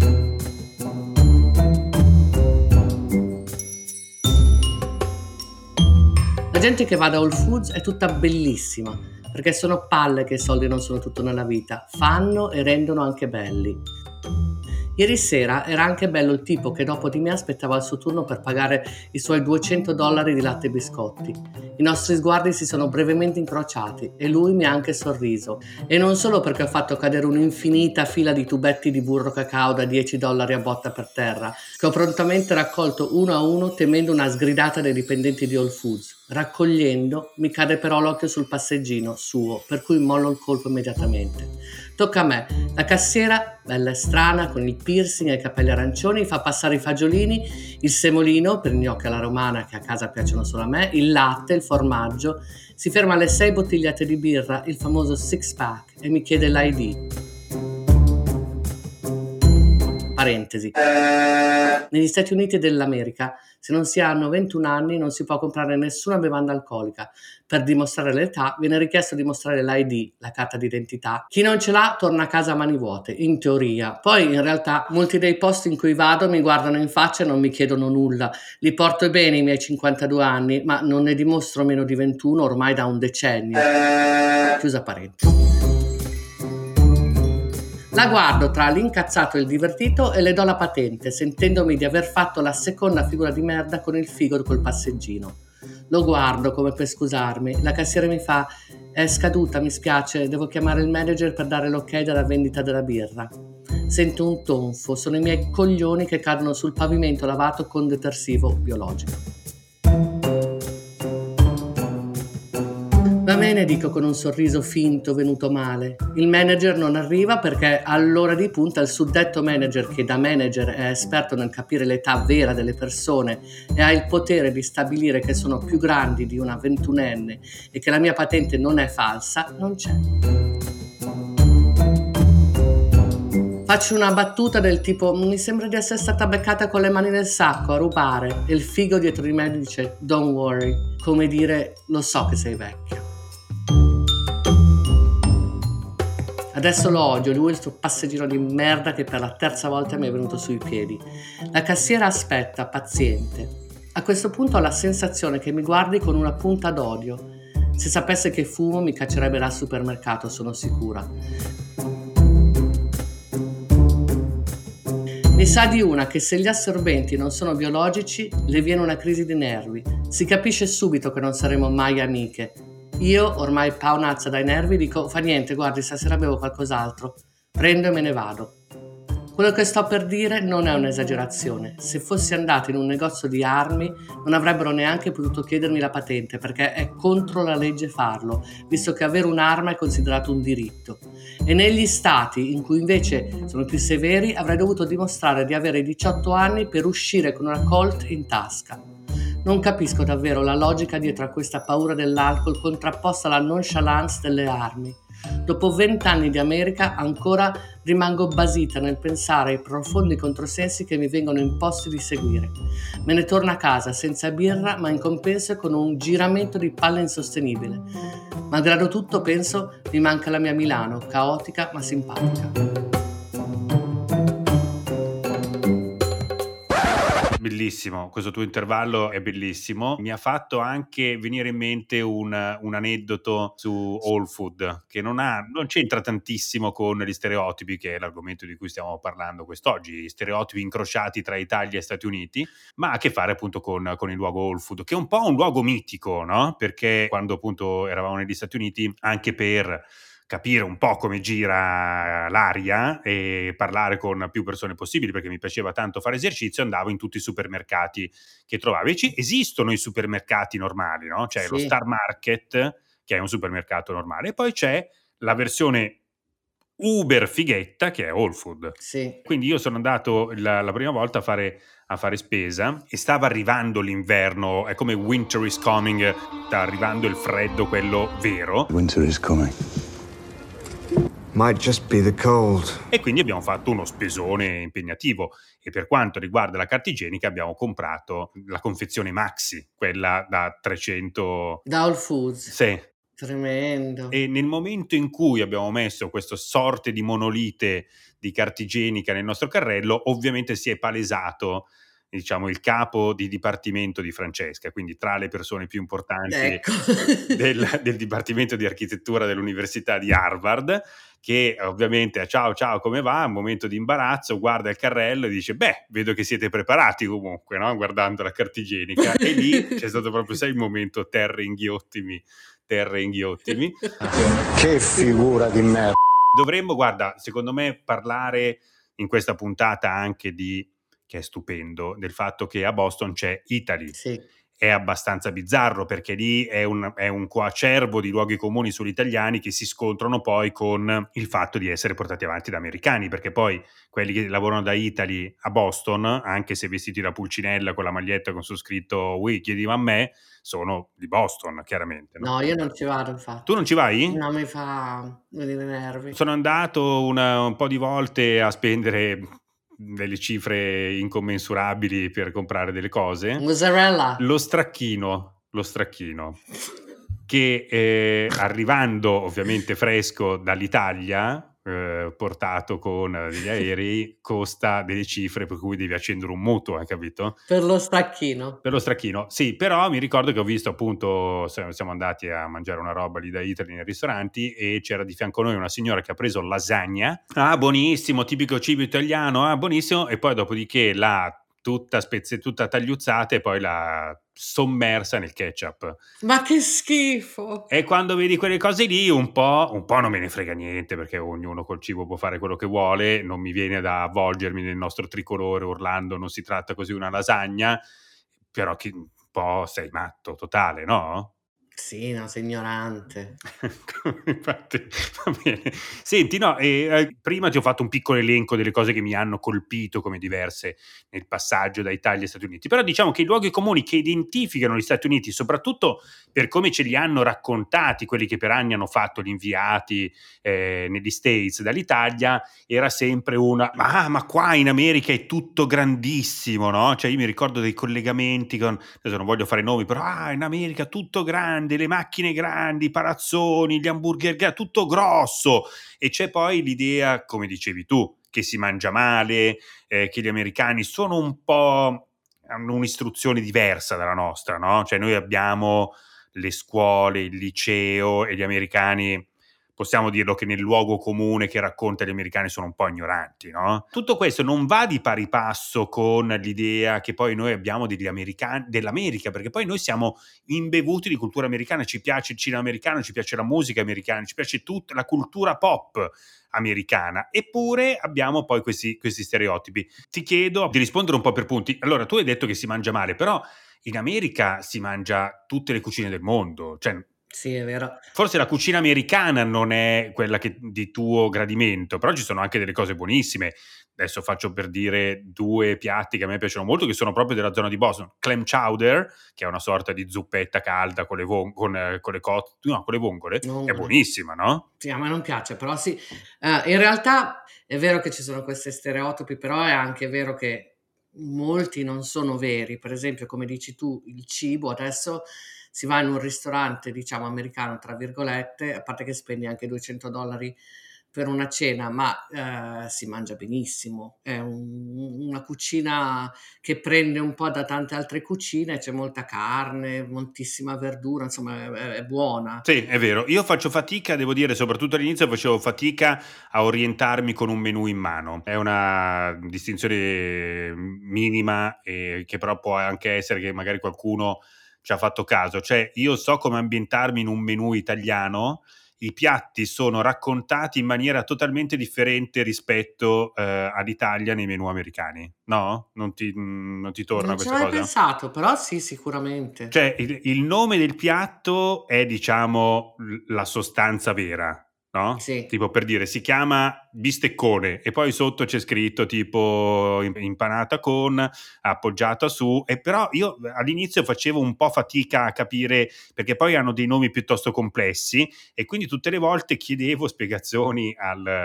La gente che va da Whole Foods è tutta bellissima, perché sono palle che i soldi non sono tutto nella vita, fanno e rendono anche belli. Ieri sera era anche bello il tipo che dopo di me aspettava il suo turno per pagare i suoi $200 di latte e biscotti. I nostri sguardi si sono brevemente incrociati e lui mi ha anche sorriso. E non solo perché ho fatto cadere un'infinita fila di tubetti di burro cacao da $10 a botta per terra, che ho prontamente raccolto uno a uno temendo una sgridata dei dipendenti di Whole Foods. Raccogliendo mi cade però l'occhio sul passeggino suo, per cui mollo il colpo immediatamente. Tocca a me. La cassiera, bella e strana, con il piercing e i capelli arancioni, fa passare i fagiolini, il semolino per gnocchi alla romana che a casa piacciono solo a me, il latte, il formaggio, si ferma alle 6 bottigliette di birra, il famoso six pack, e mi chiede l'ID. Parentesi. Negli Stati Uniti dell'America, se non si hanno 21 anni non si può comprare nessuna bevanda alcolica. Per dimostrare l'età viene richiesto di mostrare l'ID, la carta d'identità. Chi non ce l'ha torna a casa a mani vuote, in teoria. Poi in realtà molti dei posti in cui vado mi guardano in faccia e non mi chiedono nulla. Li porto bene i miei 52 anni, ma non ne dimostro meno di 21 ormai da un decennio. Chiusa parentesi. La guardo tra l'incazzato e il divertito e le do la patente, sentendomi di aver fatto la seconda figura di merda con il figo col passeggino. Lo guardo come per scusarmi, la cassiera mi fa: è scaduta, mi spiace, devo chiamare il manager per dare l'ok della vendita della birra. Sento un tonfo, sono i miei coglioni che cadono sul pavimento lavato con detersivo biologico. Va bene, dico con un sorriso finto venuto male. Il manager non arriva perché all'ora di punta il suddetto manager, che da manager è esperto nel capire l'età vera delle persone e ha il potere di stabilire che sono più grandi di una 21enne e che la mia patente non è falsa, non c'è. Faccio una battuta del tipo: mi sembra di essere stata beccata con le mani nel sacco a rubare, e il figo dietro di me dice: don't worry, come dire, lo so che sei vecchio. Adesso lo odio, lui è il suo passeggino di merda che per la terza volta mi è venuto sui piedi. La cassiera aspetta, paziente. A questo punto ho la sensazione che mi guardi con una punta d'odio. Se sapesse che fumo mi caccerebbe dal supermercato, sono sicura. Mi sa di una che se gli assorbenti non sono biologici le viene una crisi di nervi. Si capisce subito che non saremo mai amiche. Io, ormai paonazza dai nervi, dico: fa niente, guardi, stasera bevo qualcos'altro. Prendo e me ne vado. Quello che sto per dire non è un'esagerazione. Se fossi andato in un negozio di armi non avrebbero neanche potuto chiedermi la patente, perché è contro la legge farlo, visto che avere un'arma è considerato un diritto. E negli stati in cui invece sono più severi avrei dovuto dimostrare di avere 18 anni per uscire con una Colt in tasca. Non capisco davvero la logica dietro a questa paura dell'alcol contrapposta alla nonchalance delle armi. Dopo 20 anni di America ancora rimango basita nel pensare ai profondi controsensi che mi vengono imposti di seguire. Me ne torno a casa senza birra, ma in compenso con un giramento di palle insostenibile. Malgrado tutto, penso, mi manca la mia Milano, caotica ma simpatica. Bellissimo, questo tuo intervallo è bellissimo. Mi ha fatto anche venire in mente un aneddoto su Whole Food che non c'entra tantissimo con gli stereotipi, che è l'argomento di cui stiamo parlando quest'oggi, stereotipi incrociati tra Italia e Stati Uniti, ma ha a che fare appunto con il luogo Whole Food, che è un po' un luogo mitico, no? Perché quando appunto eravamo negli Stati Uniti, anche per capire un po' come gira l'aria e parlare con più persone possibili, perché mi piaceva tanto fare esercizio, andavo in tutti i supermercati che trovavi. Esistono i supermercati normali, no? C'è lo Star Market, che è un supermercato normale, e poi c'è la versione uber fighetta, che è Whole Food. Sì. Quindi io sono andato la prima volta a fare spesa e stava arrivando l'inverno, è come winter is coming, sta arrivando il freddo, quello vero. Winter is coming. Might just be the cold. E quindi abbiamo fatto uno spesone impegnativo, e per quanto riguarda la carta igienica abbiamo comprato la confezione Maxi, quella da 300... Da Whole Foods. Sì. Tremendo. E nel momento in cui abbiamo messo questa sorte di monolite di carta igienica nel nostro carrello, ovviamente si è palesato, diciamo, il capo di dipartimento di Francesca, quindi tra le persone più importanti, ecco, del dipartimento di architettura dell'Università di Harvard, che ovviamente ciao come va, un momento di imbarazzo, guarda il carrello e dice vedo che siete preparati comunque, no? Guardando la carta igienica, e lì c'è stato proprio il momento terre inghiottimi. Che figura di merda. Dovremmo, guarda, secondo me parlare in questa puntata anche che è stupendo, del fatto che a Boston c'è Italy. Sì. È abbastanza bizzarro, perché lì è un coacervo di luoghi comuni sugli italiani che si scontrano poi con il fatto di essere portati avanti da americani, perché poi quelli che lavorano da Italy a Boston, anche se vestiti da Pulcinella con la maglietta con su scritto "Ui, chiediva a me", sono di Boston, chiaramente. No, io non ci vado, infatti. Tu non ci vai? No, mi fa venire nervi. Sono andato un po' di volte a spendere delle cifre incommensurabili per comprare delle cose. Mozzarella. Lo stracchino che arrivando ovviamente fresco dall'Italia, portato con degli aerei, costa delle cifre per cui devi accendere un mutuo, hai capito? Per lo stracchino. Per lo stracchino, sì, però mi ricordo che ho visto appunto, siamo andati a mangiare una roba lì da Italy nei ristoranti e c'era di fianco a noi una signora che ha preso lasagna, buonissimo, tipico cibo italiano, buonissimo, e poi dopodiché l'ha tutta tagliuzzata e poi l'ha sommersa nel ketchup. Ma che schifo! E quando vedi quelle cose lì un po' non me ne frega niente, perché ognuno col cibo può fare quello che vuole, non mi viene da avvolgermi nel nostro tricolore urlando "non si tratta così una lasagna", però un po' sei matto totale, no? Sì, no, sei ignorante. Infatti, va bene. Senti, no, prima ti ho fatto un piccolo elenco delle cose che mi hanno colpito come diverse nel passaggio da Italia agli Stati Uniti, però diciamo che i luoghi comuni che identificano gli Stati Uniti, soprattutto per come ce li hanno raccontati quelli che per anni hanno fatto gli inviati negli States dall'Italia, era sempre ma qua in America è tutto grandissimo, no? Cioè io mi ricordo dei collegamenti adesso non voglio fare nomi, però in America tutto grande, le macchine grandi, i palazzoni, gli hamburger, tutto grosso, e c'è poi l'idea, come dicevi tu, che si mangia male, che gli americani sono hanno un'istruzione diversa dalla nostra, no? Cioè noi abbiamo le scuole, il liceo, e gli americani possiamo dirlo che nel luogo comune che racconta gli americani sono un po' ignoranti, no? Tutto questo non va di pari passo con l'idea che poi noi abbiamo degli americani, dell'America, perché poi noi siamo imbevuti di cultura americana, ci piace il cinema americano, ci piace la musica americana, ci piace tutta la cultura pop americana, eppure abbiamo poi questi stereotipi. Ti chiedo di rispondere un po' per punti. Allora, tu hai detto che si mangia male, però in America si mangia tutte le cucine del mondo, cioè Sì, è vero. forse la cucina americana non è quella di tuo gradimento, però ci sono anche delle cose buonissime. Adesso faccio per dire 2 piatti che a me piacciono molto, che sono proprio della zona di Boston. Clam chowder, che è una sorta di zuppetta calda con le vongole, che è buonissima, no? Sì, a me non piace, però sì. In realtà è vero che ci sono questi stereotipi, però è anche vero che molti non sono veri. Per esempio, come dici tu, il cibo adesso si va in un ristorante, diciamo, americano, tra virgolette, a parte che spendi anche $200 per una cena, ma si mangia benissimo. È una cucina che prende un po' da tante altre cucine, c'è molta carne, moltissima verdura, insomma è buona. Sì, è vero. Io faccio fatica, devo dire, soprattutto all'inizio facevo fatica a orientarmi con un menù in mano. È una distinzione minima, che però può anche essere che magari qualcuno ci ha fatto caso. Cioè, io so come ambientarmi in un menù italiano, i piatti sono raccontati in maniera totalmente differente rispetto all'Italia nei menù americani, no? Non ti torna Non ci questa avevo cosa? pensato, però sì, sicuramente. Cioè, il nome del piatto è, diciamo, la sostanza vera, no? Sì. Tipo, per dire, si chiama bisteccone e poi sotto c'è scritto tipo impanata con, appoggiata su, e però io all'inizio facevo un po' fatica a capire, perché poi hanno dei nomi piuttosto complessi e quindi tutte le volte chiedevo spiegazioni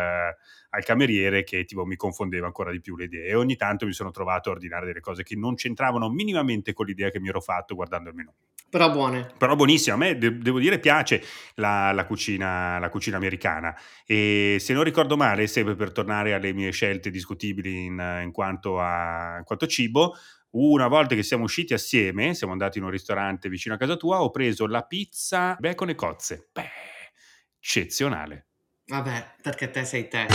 al cameriere, che tipo mi confondeva ancora di più le idee, e ogni tanto mi sono trovato a ordinare delle cose che non c'entravano minimamente con l'idea che mi ero fatto guardando il menù. Però buone. Però buonissima, a me devo dire piace la cucina americana, e se non ricordo male, sempre per tornare alle mie scelte discutibili in quanto cibo, una volta che siamo usciti assieme, siamo andati in un ristorante vicino a casa tua, ho preso la pizza bacon e cozze. Beh, eccezionale. Vabbè, perché te sei te.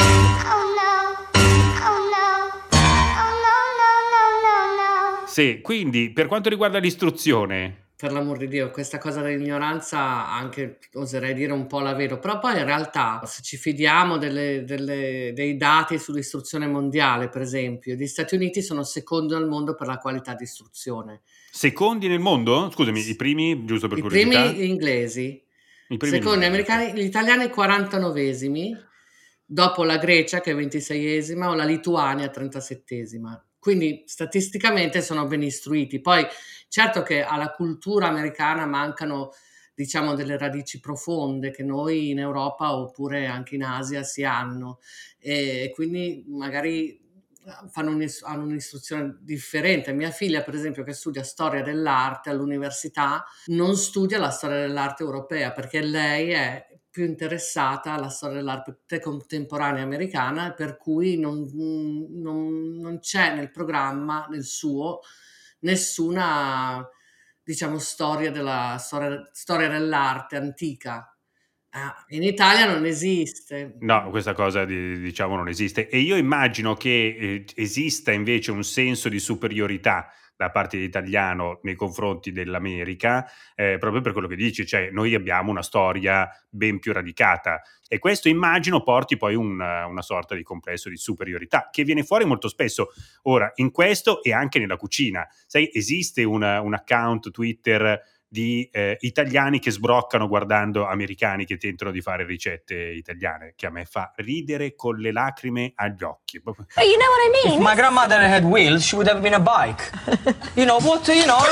Sì, quindi per quanto riguarda l'istruzione, Per l'amor di Dio, questa cosa dell'ignoranza anche oserei dire un po' la vedo, però poi in realtà se ci fidiamo dei dati sull'istruzione mondiale, per esempio, gli Stati Uniti sono secondo al mondo per la qualità di istruzione. secondi nel mondo? Scusami, i primi, giusto per I curiosità? primi inglesi, I primi secondo gli inglesi. americani, gli italiani 49esimi, dopo la Grecia che è 26esima o la Lituania 37esima. Quindi statisticamente sono ben istruiti. Poi certo che alla cultura americana mancano, diciamo, delle radici profonde che noi in Europa oppure anche in Asia si hanno, e quindi magari hanno un'istruzione differente. Mia figlia, per esempio, che studia storia dell'arte all'università, non studia la storia dell'arte europea perché lei è più interessata alla storia dell'arte contemporanea americana, e per cui non c'è nel programma, nel suo, nessuna, diciamo, storia dell'arte antica. In Italia non esiste. No, questa cosa diciamo non esiste, e io immagino che esista invece un senso di superiorità da parte dell'italiano nei confronti dell'America, proprio per quello che dici, cioè noi abbiamo una storia ben più radicata, e questo immagino porti poi una sorta di complesso di superiorità che viene fuori molto spesso ora in questo e anche nella cucina. Sai, esiste un account Twitter di italiani che sbroccano guardando americani che tentano di fare ricette italiane, che a me fa ridere con le lacrime agli occhi. You know what I mean? If my grandmother had wheels, she would have been a bike. You know what? You know.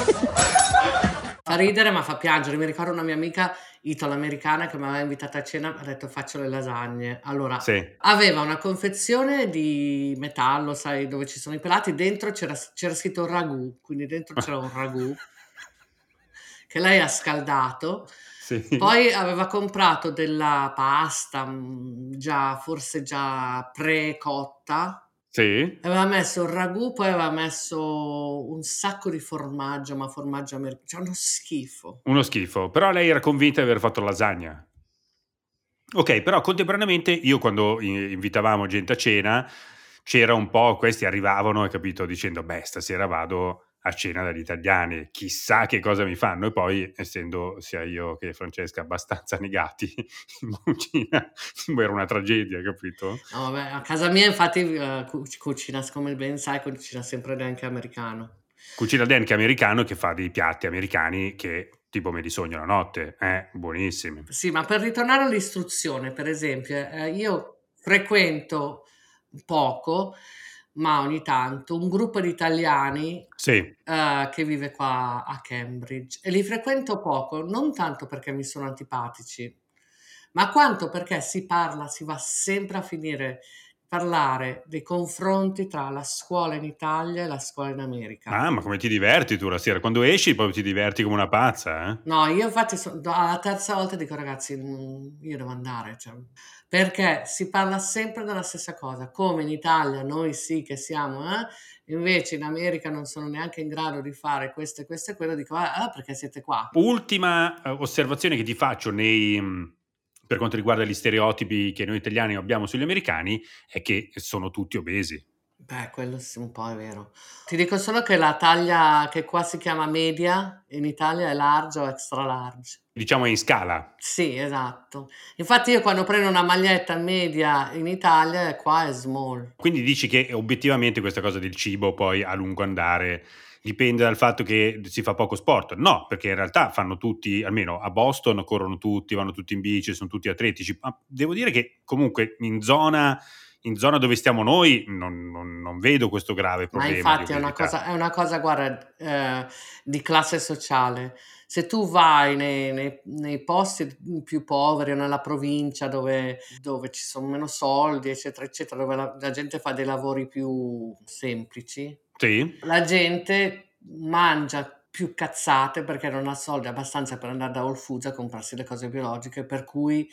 Fa ridere ma fa piangere. Mi ricordo una mia amica italo-americana che mi aveva invitata a cena, ha detto faccio le lasagne. Allora, Sì. aveva una confezione di metallo, sai, dove ci sono i pelati, dentro c'era scritto ragù, quindi dentro c'era un ragù che lei ha scaldato. Sì. Poi aveva comprato della pasta forse già precotta. Sì. Aveva messo il ragù, poi aveva messo un sacco di formaggio, ma formaggio americano, cioè uno schifo. Uno schifo, però lei era convinta di aver fatto lasagna. Ok, però contemporaneamente io quando invitavamo gente a cena c'era un po', questi arrivavano, hai capito, dicendo beh, stasera vado a cena dagli italiani, chissà che cosa mi fanno, e poi essendo sia io che Francesca abbastanza negati in cucina, era una tragedia, capito? No, vabbè, a casa mia infatti cucina, come ben sai, cucina sempre neanche americano. Cucina Dan che è americano, che fa dei piatti americani che tipo me li sogno la notte, buonissimi. Sì, ma per ritornare all'istruzione, per esempio, io frequento poco, ma ogni tanto, un gruppo di italiani Sì. che vive qua a Cambridge, e li frequento poco, non tanto perché mi sono antipatici, ma quanto perché si va sempre a finire parlare dei confronti tra la scuola in Italia e la scuola in America. Ah, ma come ti diverti tu la sera? Quando esci proprio ti diverti come una pazza, eh? No, io infatti alla terza volta dico ragazzi, io devo andare, cioè, perché si parla sempre della stessa cosa, come in Italia noi sì che siamo, invece in America non sono neanche in grado di fare questo e quello, dico perché siete qua? Ultima osservazione che ti faccio per quanto riguarda gli stereotipi che noi italiani abbiamo sugli americani è che sono tutti obesi. Beh, quello sì, un po' è vero. Ti dico solo che la taglia che qua si chiama media, in Italia è large o extra large. Diciamo è in scala. Sì, esatto. Infatti io quando prendo una maglietta media in Italia, qua è small. Quindi dici che obiettivamente questa cosa del cibo poi a lungo andare dipende dal fatto che si fa poco sport? No, perché in realtà fanno tutti, almeno a Boston corrono tutti, vanno tutti in bici, sono tutti atletici, ma devo dire che comunque in zona dove stiamo noi non vedo questo grave Ma problema. infatti è una cosa, guarda, di classe sociale. Se tu vai nei posti più poveri o nella provincia dove ci sono meno soldi, eccetera, eccetera, dove la gente fa dei lavori più semplici, Sì. la gente mangia più cazzate perché non ha soldi abbastanza per andare da Whole Foods a comprarsi le cose biologiche, per cui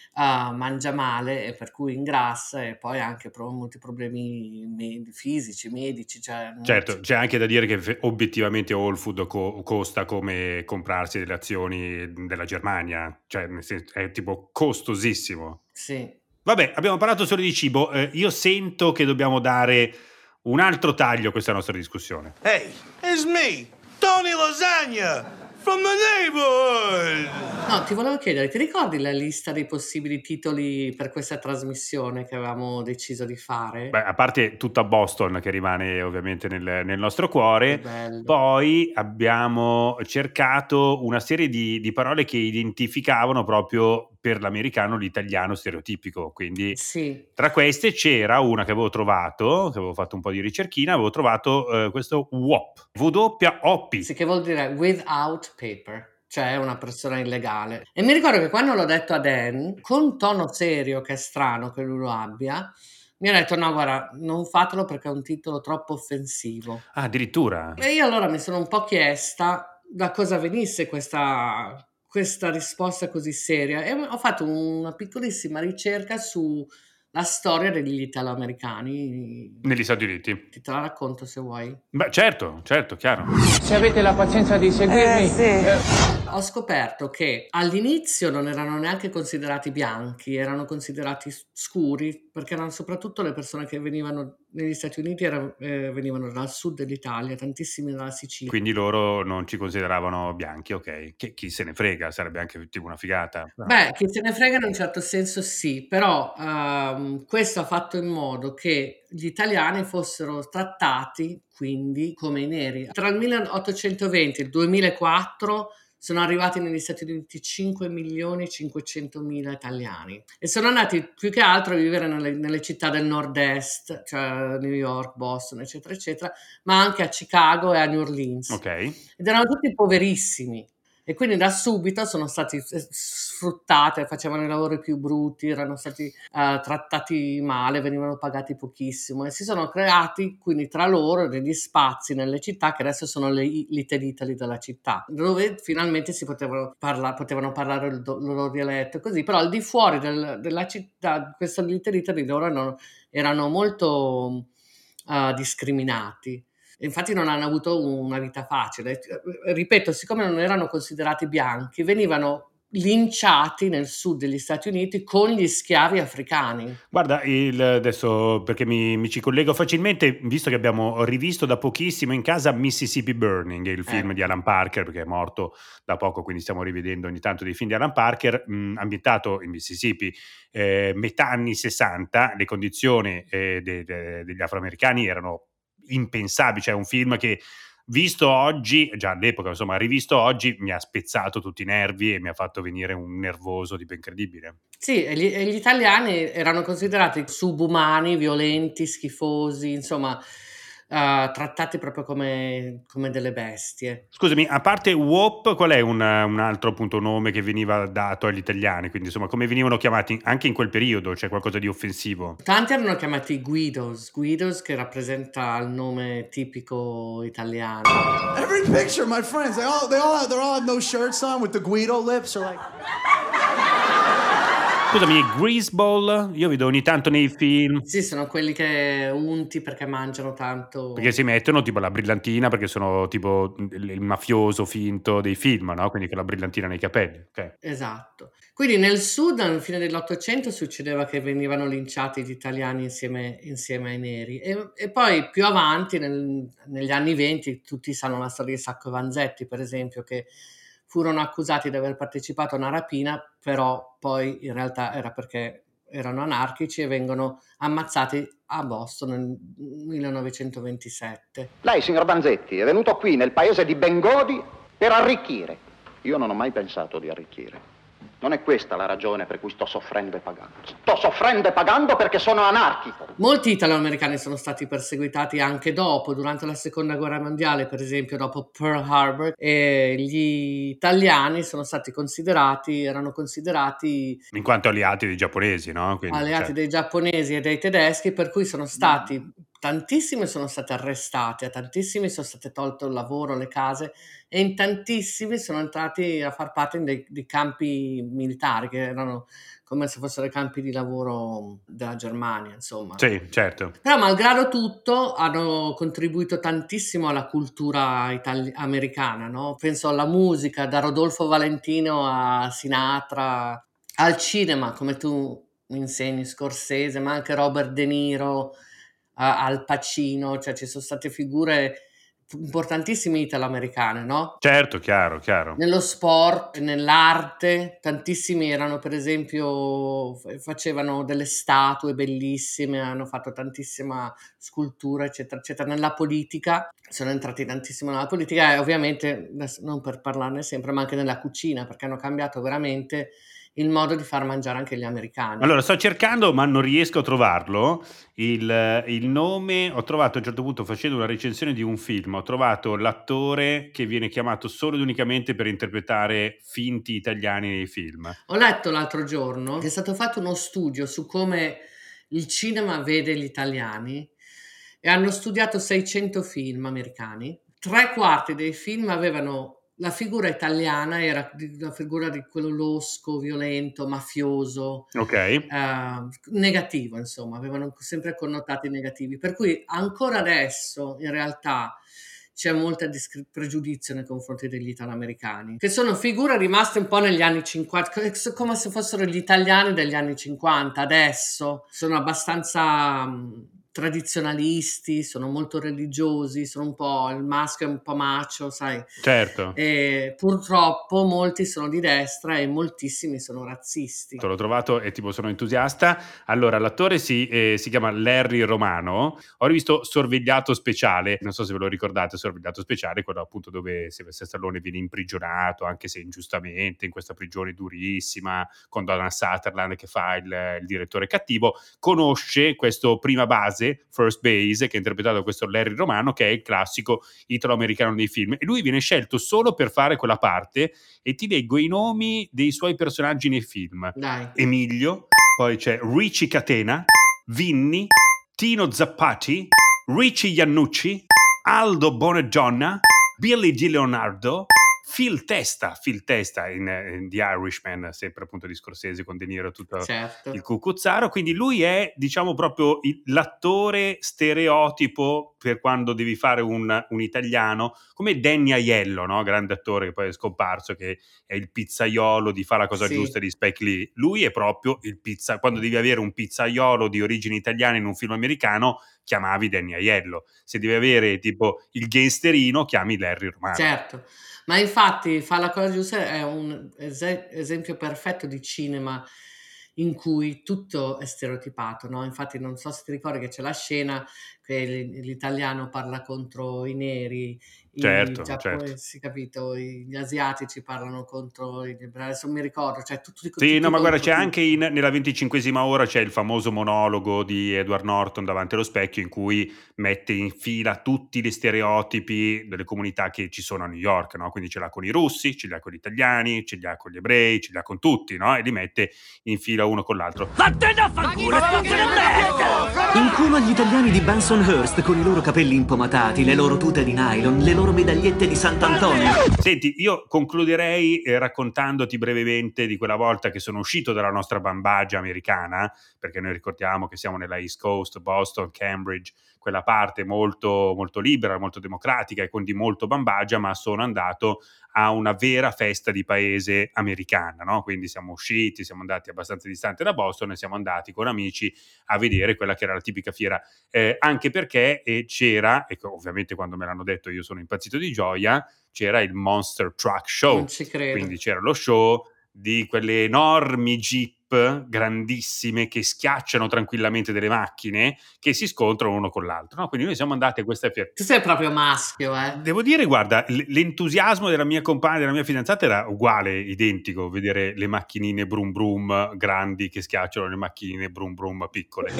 mangia male e per cui ingrassa, e poi anche molti problemi fisici, medici. Cioè, Certo, c'è anche da dire che obiettivamente Whole Food costa come comprarsi delle azioni della Germania, cioè nel senso, è tipo costosissimo. Sì. Vabbè, abbiamo parlato solo di cibo, io sento che dobbiamo dare un altro taglio a questa nostra discussione. Hey, it's me, Tony Lasagna, from the neighborhood! No, ti volevo chiedere, ti ricordi la lista dei possibili titoli per questa trasmissione che avevamo deciso di fare? Beh, a parte tutta Boston che rimane ovviamente nel nostro cuore, Che bello. poi abbiamo cercato una serie di parole che identificavano proprio per l'americano l'italiano stereotipico, quindi Sì. tra queste c'era una che avevo trovato, che avevo fatto un po' di ricerchina, avevo trovato questo WOP, WOP. Sì, che vuol dire without paper, cioè una persona illegale. E mi ricordo che quando l'ho detto a Dan, con tono serio, che è strano che lui lo abbia, mi ha detto no, guarda, non fatelo perché è un titolo troppo offensivo. Ah, addirittura? E io allora mi sono un po' chiesta da cosa venisse questa risposta così seria, e ho fatto una piccolissima ricerca sulla storia degli italoamericani. Negli Stati Uniti. Te la racconto se vuoi. Beh, certo, chiaro. Se avete la pazienza di seguirmi... Ho scoperto che all'inizio non erano neanche considerati bianchi, erano considerati scuri, perché erano soprattutto le persone che venivano negli Stati Uniti, venivano dal sud dell'Italia, tantissimi dalla Sicilia. Quindi loro non ci consideravano bianchi, ok. Che chi se ne frega, sarebbe anche tipo una figata. Beh, chi se ne frega in un certo senso sì, però questo ha fatto in modo che gli italiani fossero trattati quindi come i neri. Tra il 1820 e il 2004 sono arrivati negli Stati Uniti 5.500.000 italiani e sono andati più che altro a vivere nelle città del nord-est, cioè New York, Boston, eccetera, eccetera, ma anche a Chicago e a New Orleans. Ok. Ed erano tutti poverissimi. E quindi da subito sono stati sfruttati, facevano i lavori più brutti, erano stati trattati male, venivano pagati pochissimo, e si sono creati quindi tra loro degli spazi nelle città che adesso sono le Little Italy della città, dove finalmente si potevano parlare il loro dialetto, così. Però al di fuori della città, questa Little Italy loro erano molto discriminati. Infatti non hanno avuto una vita facile. Ripeto, siccome non erano considerati bianchi, venivano linciati nel sud degli Stati Uniti con gli schiavi africani. Guarda, adesso perché mi ci collego facilmente, visto che abbiamo rivisto da pochissimo in casa Mississippi Burning, il film di Alan Parker, perché è morto da poco, quindi stiamo rivedendo ogni tanto dei film di Alan Parker, ambientato in Mississippi, metà anni 60, le condizioni degli afroamericani erano impensabili, cioè un film che visto oggi, già all'epoca, insomma, rivisto oggi, mi ha spezzato tutti i nervi e mi ha fatto venire un nervoso tipo incredibile. Sì, e gli italiani erano considerati subumani, violenti, schifosi, insomma, trattati proprio come delle bestie. Scusami, a parte WOP, qual è un altro appunto nome che veniva dato agli italiani? Quindi insomma, come venivano chiamati anche in quel periodo? C'è qualcosa di offensivo? Tanti erano chiamati Guidos che rappresenta il nome tipico italiano. Every picture, my friends, they all have no shirts on with the Guido lips, or like. Scusami, greaseball? Io vedo ogni tanto nei film. Sì, sono quelli che unti perché mangiano tanto. Perché si mettono tipo la brillantina, perché sono tipo il mafioso finto dei film, no? Quindi con la brillantina nei capelli. Okay. Esatto. Quindi nel sud, alla fine dell'Ottocento, succedeva che venivano linciati gli italiani insieme ai neri. E poi più avanti, negli anni 20, tutti sanno la storia di Sacco e Vanzetti, per esempio, che furono accusati di aver partecipato a una rapina, però poi in realtà era perché erano anarchici e vengono ammazzati a Boston nel 1927. Lei, signor Vanzetti, è venuto qui nel paese di Bengodi per arricchire. Io non ho mai pensato di arricchire. Non è questa la ragione per cui sto soffrendo e pagando. Sto soffrendo e pagando perché sono anarchico. Molti italoamericani sono stati perseguitati anche dopo, durante la Seconda Guerra Mondiale, per esempio dopo Pearl Harbor, e gli italiani erano considerati in quanto alleati dei giapponesi, no? Quindi, alleati dei giapponesi e dei tedeschi, per cui tantissimi sono state arrestate, a tantissimi sono state tolte il lavoro, le case, e in tantissimi sono entrati a far parte di campi militari che erano come se fossero i campi di lavoro della Germania, insomma. Sì, certo. Però malgrado tutto hanno contribuito tantissimo alla cultura americana, no? Penso alla musica, da Rodolfo Valentino a Sinatra, al cinema, come tu mi insegni, Scorsese, ma anche Robert De Niro, Al Pacino, cioè ci sono state figure importantissime italoamericane, no? Certo, chiaro. Nello sport, nell'arte, tantissimi erano, per esempio, facevano delle statue bellissime, hanno fatto tantissima scultura, eccetera, eccetera. Nella politica, sono entrati tantissimo nella politica e ovviamente, non per parlarne sempre, ma anche nella cucina, perché hanno cambiato veramente il modo di far mangiare anche gli americani. Allora, sto cercando, ma non riesco a trovarlo. Il nome, ho trovato a un certo punto, facendo una recensione di un film, ho trovato l'attore che viene chiamato solo ed unicamente per interpretare finti italiani nei film. Ho letto l'altro giorno che è stato fatto uno studio su come il cinema vede gli italiani e hanno studiato 600 film americani. 3/4 dei film avevano la figura italiana, era la figura di quello losco, violento, mafioso, negativo, insomma, avevano sempre connotati negativi. Per cui ancora adesso, in realtà, c'è molta pregiudizio nei confronti degli italoamericani, che sono figure rimaste un po' negli anni 50, come se fossero gli italiani degli anni 50. Adesso sono abbastanza tradizionalisti, sono molto religiosi, sono un po', il maschio è un po' macho, sai? Certo. E purtroppo molti sono di destra e moltissimi sono razzisti. L'ho trovato e tipo sono entusiasta. Allora, l'attore si chiama Larry Romano. Ho rivisto Sorvegliato Speciale, non so se ve lo ricordate, Sorvegliato Speciale, quello appunto dove Sylvester Stallone viene imprigionato, anche se ingiustamente, in questa prigione durissima, con Donald Sutherland che fa il direttore cattivo. Conosce questo prima base, First Base, che è interpretato da questo Larry Romano, che è il classico italo-americano dei film, e lui viene scelto solo per fare quella parte, e ti leggo i nomi dei suoi personaggi nei film. Dai. Emilio, poi c'è Richie Catena, Vinny, Tino Zappati, Richie Iannucci, Aldo Bonadonna, Billy Di Leonardo, Phil Testa in The Irishman, sempre appunto di Scorsese con De Niro, tutto Certo. il cucuzzaro, quindi lui è diciamo proprio l'attore stereotipo per quando devi fare un italiano, come Danny Aiello, no? Grande attore che poi è scomparso, che è il pizzaiolo di Fa la cosa Sì. giusta di Spike Lee. Lui è proprio quando devi avere un pizzaiolo di origini italiane in un film americano, chiamavi Danny Aiello. Se devi avere tipo il gangsterino, chiami Larry Romano. Certo, ma infatti Fa la cosa giusta è un esempio perfetto di cinema in cui tutto è stereotipato, no? Infatti non so se ti ricordi che c'è la scena che l'italiano parla contro i neri, Certo, giapponesi, capito? Gli asiatici parlano contro gli ebrei, adesso non mi ricordo, cioè Sì, no, ma guarda, c'è tutti. anche nella 25esima ora c'è il famoso monologo di Edward Norton davanti allo specchio in cui mette in fila tutti gli stereotipi delle comunità che ci sono a New York, no? Quindi ce l'ha con i russi, ce l'ha con gli italiani, ce l'ha con gli ebrei, ce l'ha con tutti, no? E li mette in fila uno con l'altro. Vattene a fanculo, spazio di merda! In culo agli italiani di Bensonhurst con i loro capelli impomatati, le loro tute di nylon, le loro medagliette di Sant'Antonio. Senti, io concluderei raccontandoti brevemente di quella volta che sono uscito dalla nostra bambagia americana, perché noi ricordiamo che siamo nella East Coast, Boston, Cambridge, quella parte molto, molto libera, molto democratica e quindi molto bambagia, ma sono andato a una vera festa di paese americana, no? Quindi siamo usciti, siamo andati abbastanza distante da Boston e siamo andati con amici a vedere quella che era la tipica fiera, anche perché c'era, e ovviamente quando me l'hanno detto io sono impazzito di gioia, c'era il Monster Truck Show. Non ci credo. Quindi c'era lo show di quelle enormi jeep grandissime che schiacciano tranquillamente delle macchine che si scontrano uno con l'altro, no? Quindi noi siamo andati a questa fiera. Tu sei proprio maschio, Devo dire, guarda, l'entusiasmo della mia compagna, della mia fidanzata era uguale, identico, vedere le macchinine brum brum grandi che schiacciano le macchinine brum brum piccole.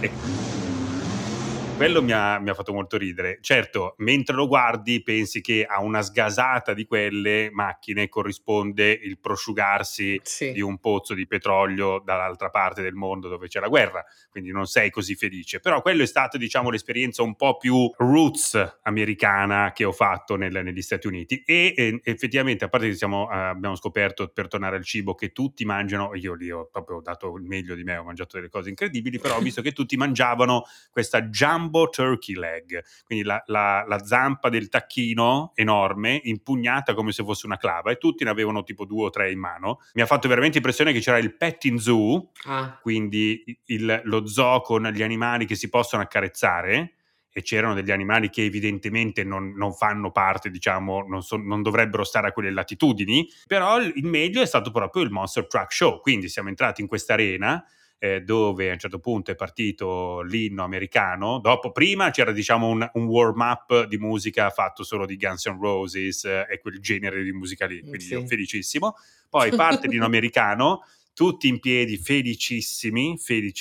Quello mi ha fatto molto ridere. Certo, mentre lo guardi pensi che a una sgasata di quelle macchine corrisponde il prosciugarsi di un pozzo di petrolio dall'altra parte del mondo dove c'è la guerra, quindi non sei così felice. Però quello è stato, diciamo, l'esperienza un po' più roots americana che ho fatto negli Stati Uniti e effettivamente, a parte che abbiamo scoperto, per tornare al cibo, che tutti mangiano, io lì ho proprio dato il meglio di me, ho mangiato delle cose incredibili, però ho visto che tutti mangiavano questa jumbo turkey leg, quindi la zampa del tacchino enorme impugnata come se fosse una clava, e tutti ne avevano tipo 2 o 3 in mano. Mi ha fatto veramente impressione che c'era il petting zoo, quindi lo zoo con gli animali che si possono accarezzare, e c'erano degli animali che evidentemente non fanno parte, diciamo, non dovrebbero stare a quelle latitudini, però il meglio è stato proprio il Monster Truck Show. Quindi siamo entrati in questa arena dove a un certo punto è partito l'inno americano, prima c'era, diciamo, un warm-up di musica fatto solo di Guns N' Roses e quel genere di musica lì, quindi io felicissimo. Poi parte l'inno americano, tutti in piedi, felicissimi,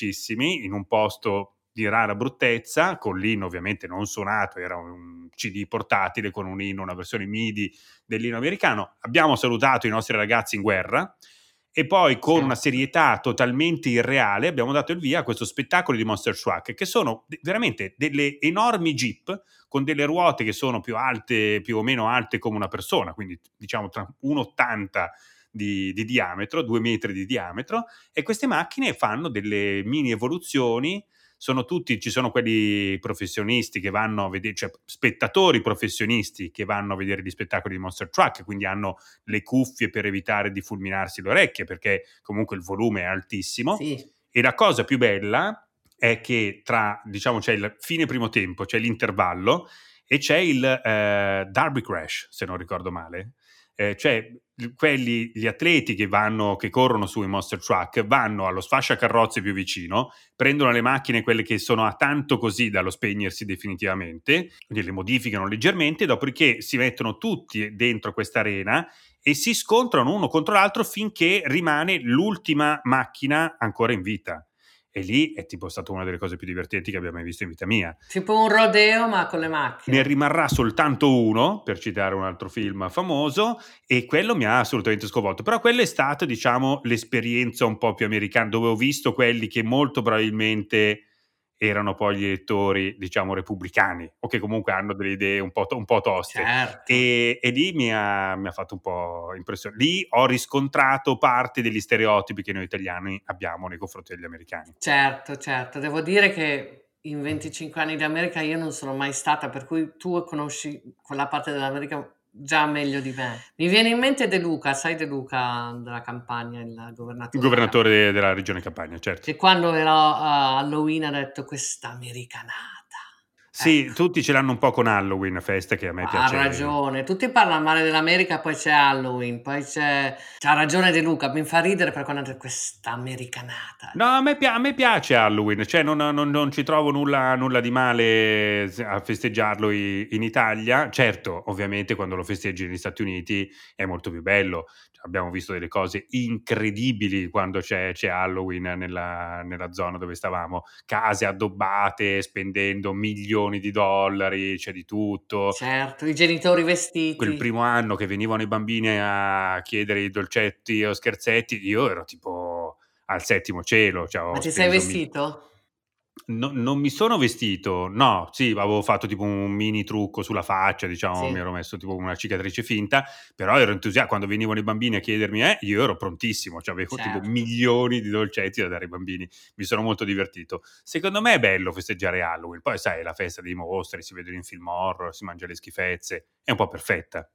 in un posto di rara bruttezza, con l'inno ovviamente non suonato, era un CD portatile con un inno, una versione MIDI dell'inno americano. Abbiamo salutato i nostri ragazzi in guerra e poi con una serietà totalmente irreale abbiamo dato il via a questo spettacolo di Monster Truck, che sono veramente delle enormi jeep con delle ruote che sono più o meno alte come una persona, quindi diciamo tra 1,80 di diametro, 2 metri di diametro, e queste macchine fanno delle mini evoluzioni. Ci sono quelli professionisti che vanno a vedere, cioè spettatori professionisti che vanno a vedere gli spettacoli di Monster Truck, quindi hanno le cuffie per evitare di fulminarsi le orecchie, perché comunque il volume è altissimo. E la cosa più bella è che c'è il fine primo tempo, c'è l'intervallo e c'è il Derby Crash, se non ricordo male. Cioè gli atleti che corrono sui Monster Truck vanno allo sfasciacarrozze più vicino, prendono le macchine, quelle che sono a tanto così dallo spegnersi definitivamente, quindi le modificano leggermente, dopodiché si mettono tutti dentro questa arena e si scontrano uno contro l'altro finché rimane l'ultima macchina ancora in vita. E lì è tipo stata una delle cose più divertenti che abbia mai visto in vita mia. Tipo un rodeo ma con le macchine. Ne rimarrà soltanto uno, per citare un altro film famoso, e quello mi ha assolutamente sconvolto. Però quello è stata, diciamo, l'esperienza un po' più americana, dove ho visto quelli che molto probabilmente erano poi gli elettori, diciamo, repubblicani, o che comunque hanno delle idee un po' toste. Certo. E lì mi ha fatto un po' impressione. Lì ho riscontrato parte degli stereotipi che noi italiani abbiamo nei confronti degli americani. Certo. Devo dire che in 25 anni di America io non sono mai stata, per cui tu conosci quella parte dell'America già meglio di me. Mi viene in mente De Luca, sai De Luca della Campania, il governatore. Il governatore della regione Campania, certo. Che quando era a Halloween ha detto questa americanata. Sì, tutti ce l'hanno un po' con Halloween, feste che a me piace. Ha ragione, tutti parlano male dell'America, poi c'è Halloween, poi c'ha ragione De Luca, mi fa ridere per quando ha detto questa americanata. No, a me piace Halloween, cioè non ci trovo nulla di male a festeggiarlo in Italia. Certo, ovviamente quando lo festeggi negli Stati Uniti è molto più bello. Abbiamo visto delle cose incredibili quando c'è Halloween nella zona dove stavamo, case addobbate, spendendo milioni di dollari, c'è di tutto. Certo, i genitori vestiti. Quel primo anno che venivano i bambini a chiedere i dolcetti o scherzetti, io ero tipo al settimo cielo. Cioè, Ma ti sei vestito? Non mi sono vestito, no, sì, avevo fatto tipo un mini trucco sulla faccia, diciamo, Sì. mi ero messo tipo una cicatrice finta, però ero entusiasta. Quando venivano i bambini a chiedermi, io ero prontissimo, cioè avevo tipo milioni di dolcetti da dare ai bambini, mi sono molto divertito. Secondo me è bello festeggiare Halloween, poi sai, è la festa dei mostri, si vedono in film horror, si mangia le schifezze, è un po' perfetta.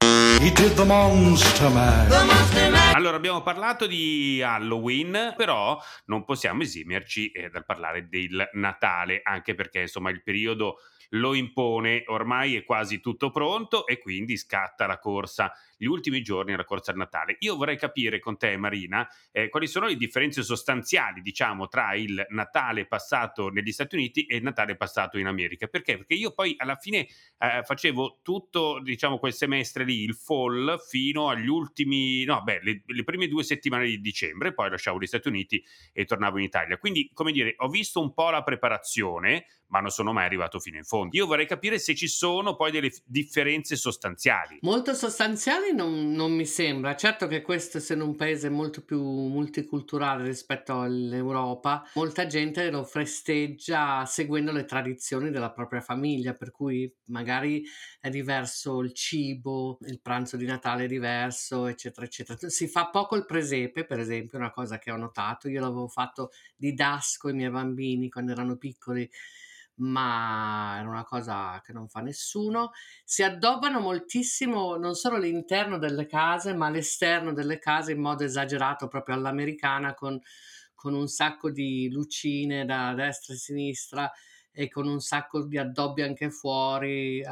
Allora, abbiamo parlato di Halloween, però non possiamo esimerci dal parlare del Natale, anche perché insomma il periodo lo impone, ormai è quasi tutto pronto e quindi scatta la corsa, gli ultimi giorni la corsa al Natale. Io vorrei capire con te, Marina, quali sono le differenze sostanziali, diciamo, tra il Natale passato negli Stati Uniti e il Natale passato in America. Perché? Perché io poi alla fine facevo tutto, diciamo, quel semestre lì, il fall, fino agli ultimi, le prime 2 settimane di dicembre, poi lasciavo gli Stati Uniti e tornavo in Italia. Quindi, come dire, ho visto un po' la preparazione, ma non sono mai arrivato fino in fondo. Io vorrei capire se ci sono poi delle differenze sostanziali. Molto sostanziali non mi sembra. Certo che questo, essendo un paese molto più multiculturale rispetto all'Europa, molta gente lo festeggia seguendo le tradizioni della propria famiglia, per cui magari è diverso il cibo, il pranzo di Natale è diverso, eccetera, eccetera. Si fa poco il presepe, per esempio, una cosa che ho notato. Io l'avevo fatto di dasco ai miei bambini quando erano piccoli, ma era una cosa che non fa nessuno. Si addobbano moltissimo non solo l'interno delle case, ma l'esterno delle case in modo esagerato, proprio all'americana, con un sacco di lucine da destra e sinistra e con un sacco di addobbi anche fuori,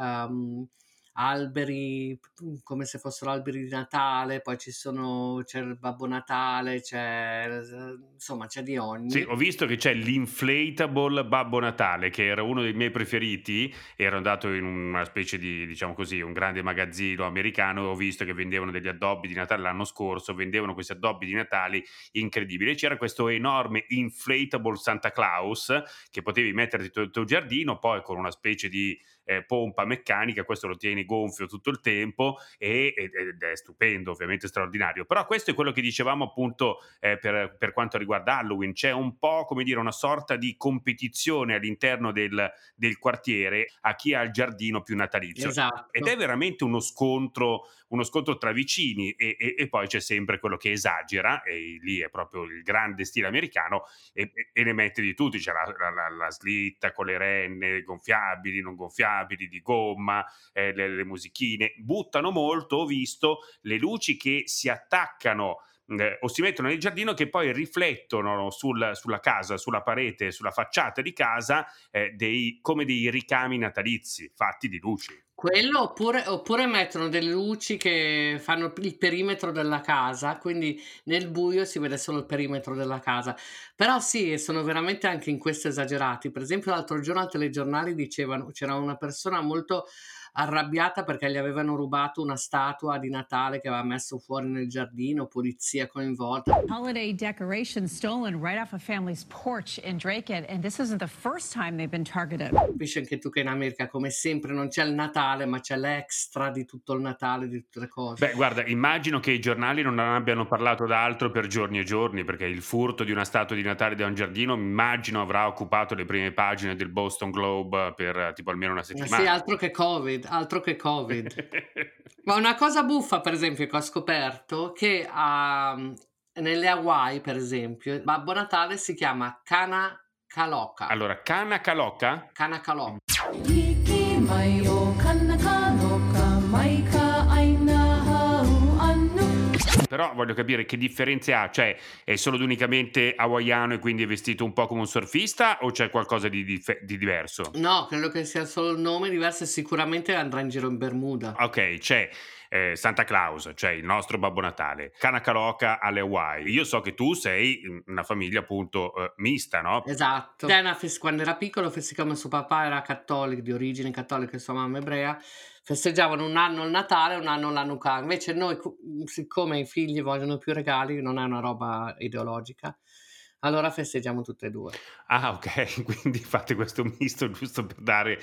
alberi come se fossero alberi di Natale, poi c'è il Babbo Natale, insomma c'è di ogni. Sì, ho visto che c'è l'inflatable Babbo Natale, che era uno dei miei preferiti. Ero andato in una specie di, diciamo così, un grande magazzino americano e ho visto che vendevano degli addobbi di Natale l'anno scorso, vendevano questi addobbi di Natale incredibili. C'era questo enorme inflatable Santa Claus che potevi metterti nel tuo giardino, poi con una specie di pompa meccanica, questo lo tieni gonfio tutto il tempo ed è stupendo, ovviamente straordinario. Però questo è quello che dicevamo appunto per quanto riguarda Halloween. C'è un po', come dire, una sorta di competizione all'interno del quartiere a chi ha il giardino più natalizio. Esatto. Ed è veramente uno scontro tra vicini e poi c'è sempre quello che esagera, e lì è proprio il grande stile americano e ne mette di tutti. C'è la slitta con le renne gonfiabili, non gonfiabili, di gomma, le musichine, buttano molto. Ho visto le luci che si attaccano o si mettono nel giardino, che poi riflettono sulla casa, sulla parete, sulla facciata di casa, come dei ricami natalizi fatti di luci. Quello oppure mettono delle luci che fanno il perimetro della casa, quindi nel buio si vede solo il perimetro della casa. Però sì, sono veramente anche in questo esagerati. Per esempio l'altro giorno al telegiornale dicevano, c'era una persona molto arrabbiata perché gli avevano rubato una statua di Natale che aveva messo fuori nel giardino, polizia coinvolta. Holiday decorations stolen right off a family's porch in Drake, and this isn't the first time they've been targeted. Capisci anche tu che in America, come sempre, non c'è il Natale, ma c'è l'extra di tutto il Natale, di tutte le cose. Beh, guarda, immagino che i giornali non abbiano parlato d'altro per giorni e giorni, perché il furto di una statua di Natale da un giardino, immagino avrà occupato le prime pagine del Boston Globe per tipo almeno una settimana. Sì, altro che Covid. Ma una cosa buffa, per esempio, che ho scoperto, che nelle Hawaii, per esempio, Babbo Natale si chiama Kanakaloka. Allora, Kanakaloka? Kanakaloka. Però voglio capire che differenze ha, cioè è solo ed unicamente hawaiano e quindi è vestito un po' come un surfista o c'è qualcosa di diverso? No, credo che sia solo il nome diverso e sicuramente andrà in giro in Bermuda. Ok, c'è Santa Claus, cioè il nostro Babbo Natale, Kanakaloka alle Hawaii. Io so che tu sei una famiglia appunto mista, no? Esatto. Dan, quando era piccolo, siccome suo papà era cattolico, di origine cattolica e sua mamma ebrea, festeggiavano un anno il Natale e un anno l'Hanukkah. Invece noi, siccome i figli vogliono più regali, non è una roba ideologica, allora festeggiamo tutte e due. Ah, ok, quindi fate questo misto giusto per dare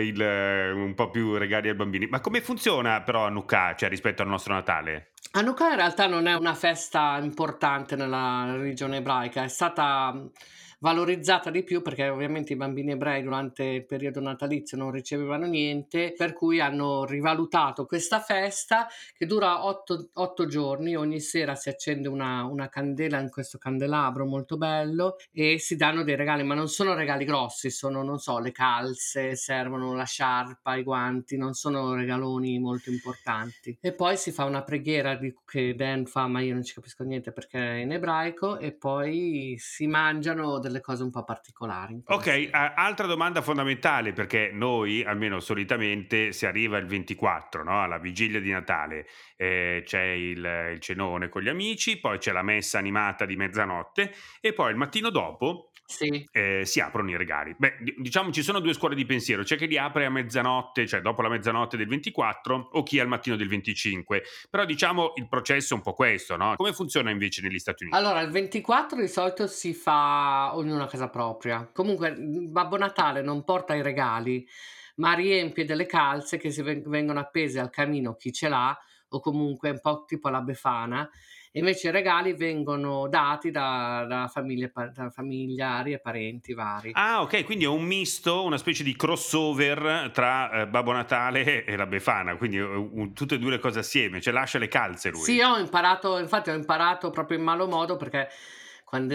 un po' più regali ai bambini. Ma come funziona però Hanukkah, cioè rispetto al nostro Natale? Hanukkah in realtà non è una festa importante nella religione ebraica, è stata valorizzata di più perché ovviamente i bambini ebrei durante il periodo natalizio non ricevevano niente, per cui hanno rivalutato questa festa che dura 8 giorni. Ogni sera si accende una candela in questo candelabro molto bello e si danno dei regali, ma non sono regali grossi, sono, non so, le calze, servono la sciarpa, i guanti, non sono regaloni molto importanti. E poi si fa una preghiera che Dan fa, ma io non ci capisco niente perché è in ebraico, e poi si mangiano delle cose un po' particolari. Ok, altra domanda fondamentale, perché noi, almeno solitamente, si arriva il 24, no? Alla vigilia di Natale, c'è il cenone con gli amici, poi c'è la messa animata di mezzanotte e poi il mattino dopo si aprono i regali. Beh, diciamo ci sono due scuole di pensiero, c'è chi li apre a mezzanotte, cioè dopo la mezzanotte del 24, o chi al mattino del 25, però diciamo il processo è un po' questo, no? Come funziona invece negli Stati Uniti? Allora, il 24 di solito si fa ognuno a casa propria. Comunque Babbo Natale non porta i regali, ma riempie delle calze che vengono appese al camino, chi ce l'ha, o comunque un po' tipo la Befana. Invece i regali vengono dati da familiari e parenti vari. Ah, ok, quindi è un misto, una specie di crossover tra Babbo Natale e la Befana, quindi tutte e due le cose assieme, cioè lascia le calze lui. Sì, infatti ho imparato proprio in malo modo, perché quando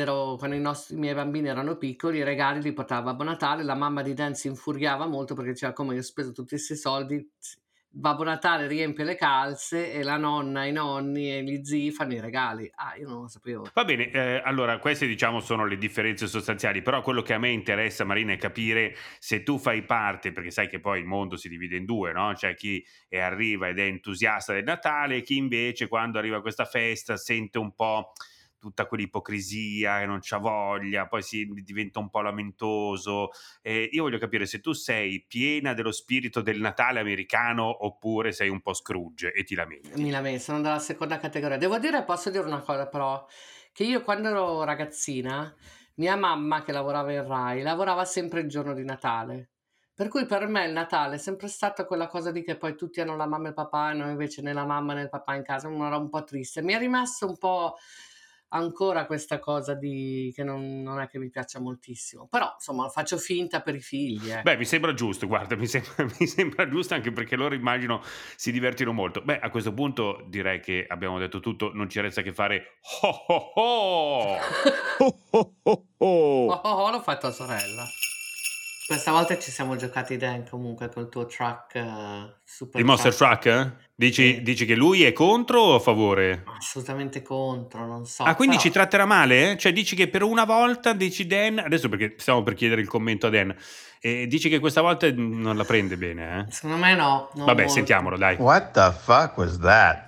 i miei bambini erano piccoli, i regali li portava Babbo Natale, la mamma di Dan si infuriava molto perché diceva: come io ho speso tutti questi soldi, Babbo Natale riempie le calze e la nonna, i nonni e gli zii fanno i regali. Ah, io non lo sapevo. Va bene, allora queste diciamo sono le differenze sostanziali, però quello che a me interessa, Marina, è capire se tu fai parte, perché sai che poi il mondo si divide in due, no? C'è chi arriva ed è entusiasta del Natale e chi invece quando arriva a questa festa sente un po' tutta quell'ipocrisia e non c'ha voglia, poi si diventa un po' lamentoso. Io voglio capire se tu sei piena dello spirito del Natale americano oppure sei un po' Scrooge e ti lamenti. Mi lamento, sono della seconda categoria. Posso dire una cosa però, che io quando ero ragazzina, mia mamma che lavorava in Rai, lavorava sempre il giorno di Natale. Per cui per me il Natale è sempre stata quella cosa di che poi tutti hanno la mamma e il papà e noi invece né la mamma né il papà in casa, era un po' triste. Mi è rimasto un po' ancora questa cosa che non è che mi piaccia moltissimo, però insomma faccio finta per i figli. Beh, mi sembra giusto, guarda, mi sembra giusto, anche perché loro immagino si divertino molto. Beh, a questo punto direi che abbiamo detto tutto, non ci resta che fare ho ho ho ho ho ho ho. Oh, l'ho fatto a sorella. Questa volta ci siamo giocati, Dan, comunque col tuo truck super. Il Monster Truck? Dici che lui è contro o a favore? Assolutamente contro, non so. Ah, quindi però ci tratterà male? Cioè dici che per una volta, dici Dan, adesso perché stiamo per chiedere il commento a Dan, dici che questa volta non la prende bene, eh? Secondo me no. Vabbè, molto. Sentiamolo, dai. What the fuck was that?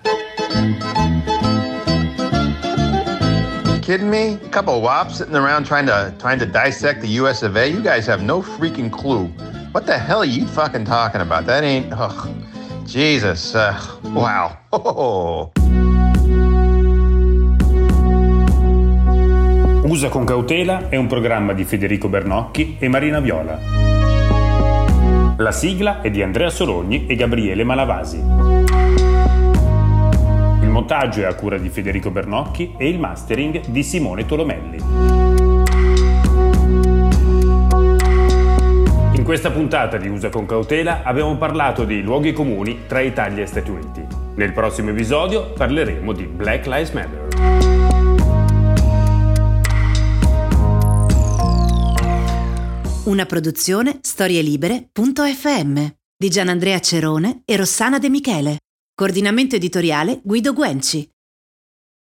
Kidding me? A couple of wops sitting around trying to dissect the US of A? You guys have no freaking clue What the hell are you fucking talking about? That ain't... Ugh. Jesus. Wow. Oh. Usa con cautela è un programma di Federico Bernocchi e Marina Viola. La sigla è di Andrea Sologni e Gabriele Malavasi. Il montaggio è a cura di Federico Bernocchi e il mastering di Simone Tolomelli. In questa puntata di Usa con cautela abbiamo parlato dei luoghi comuni tra Italia e Stati Uniti. Nel prossimo episodio parleremo di Black Lives Matter. Una produzione storielibere.fm di Gianandrea Cerone e Rossana De Michele. Coordinamento editoriale Guido Guenci.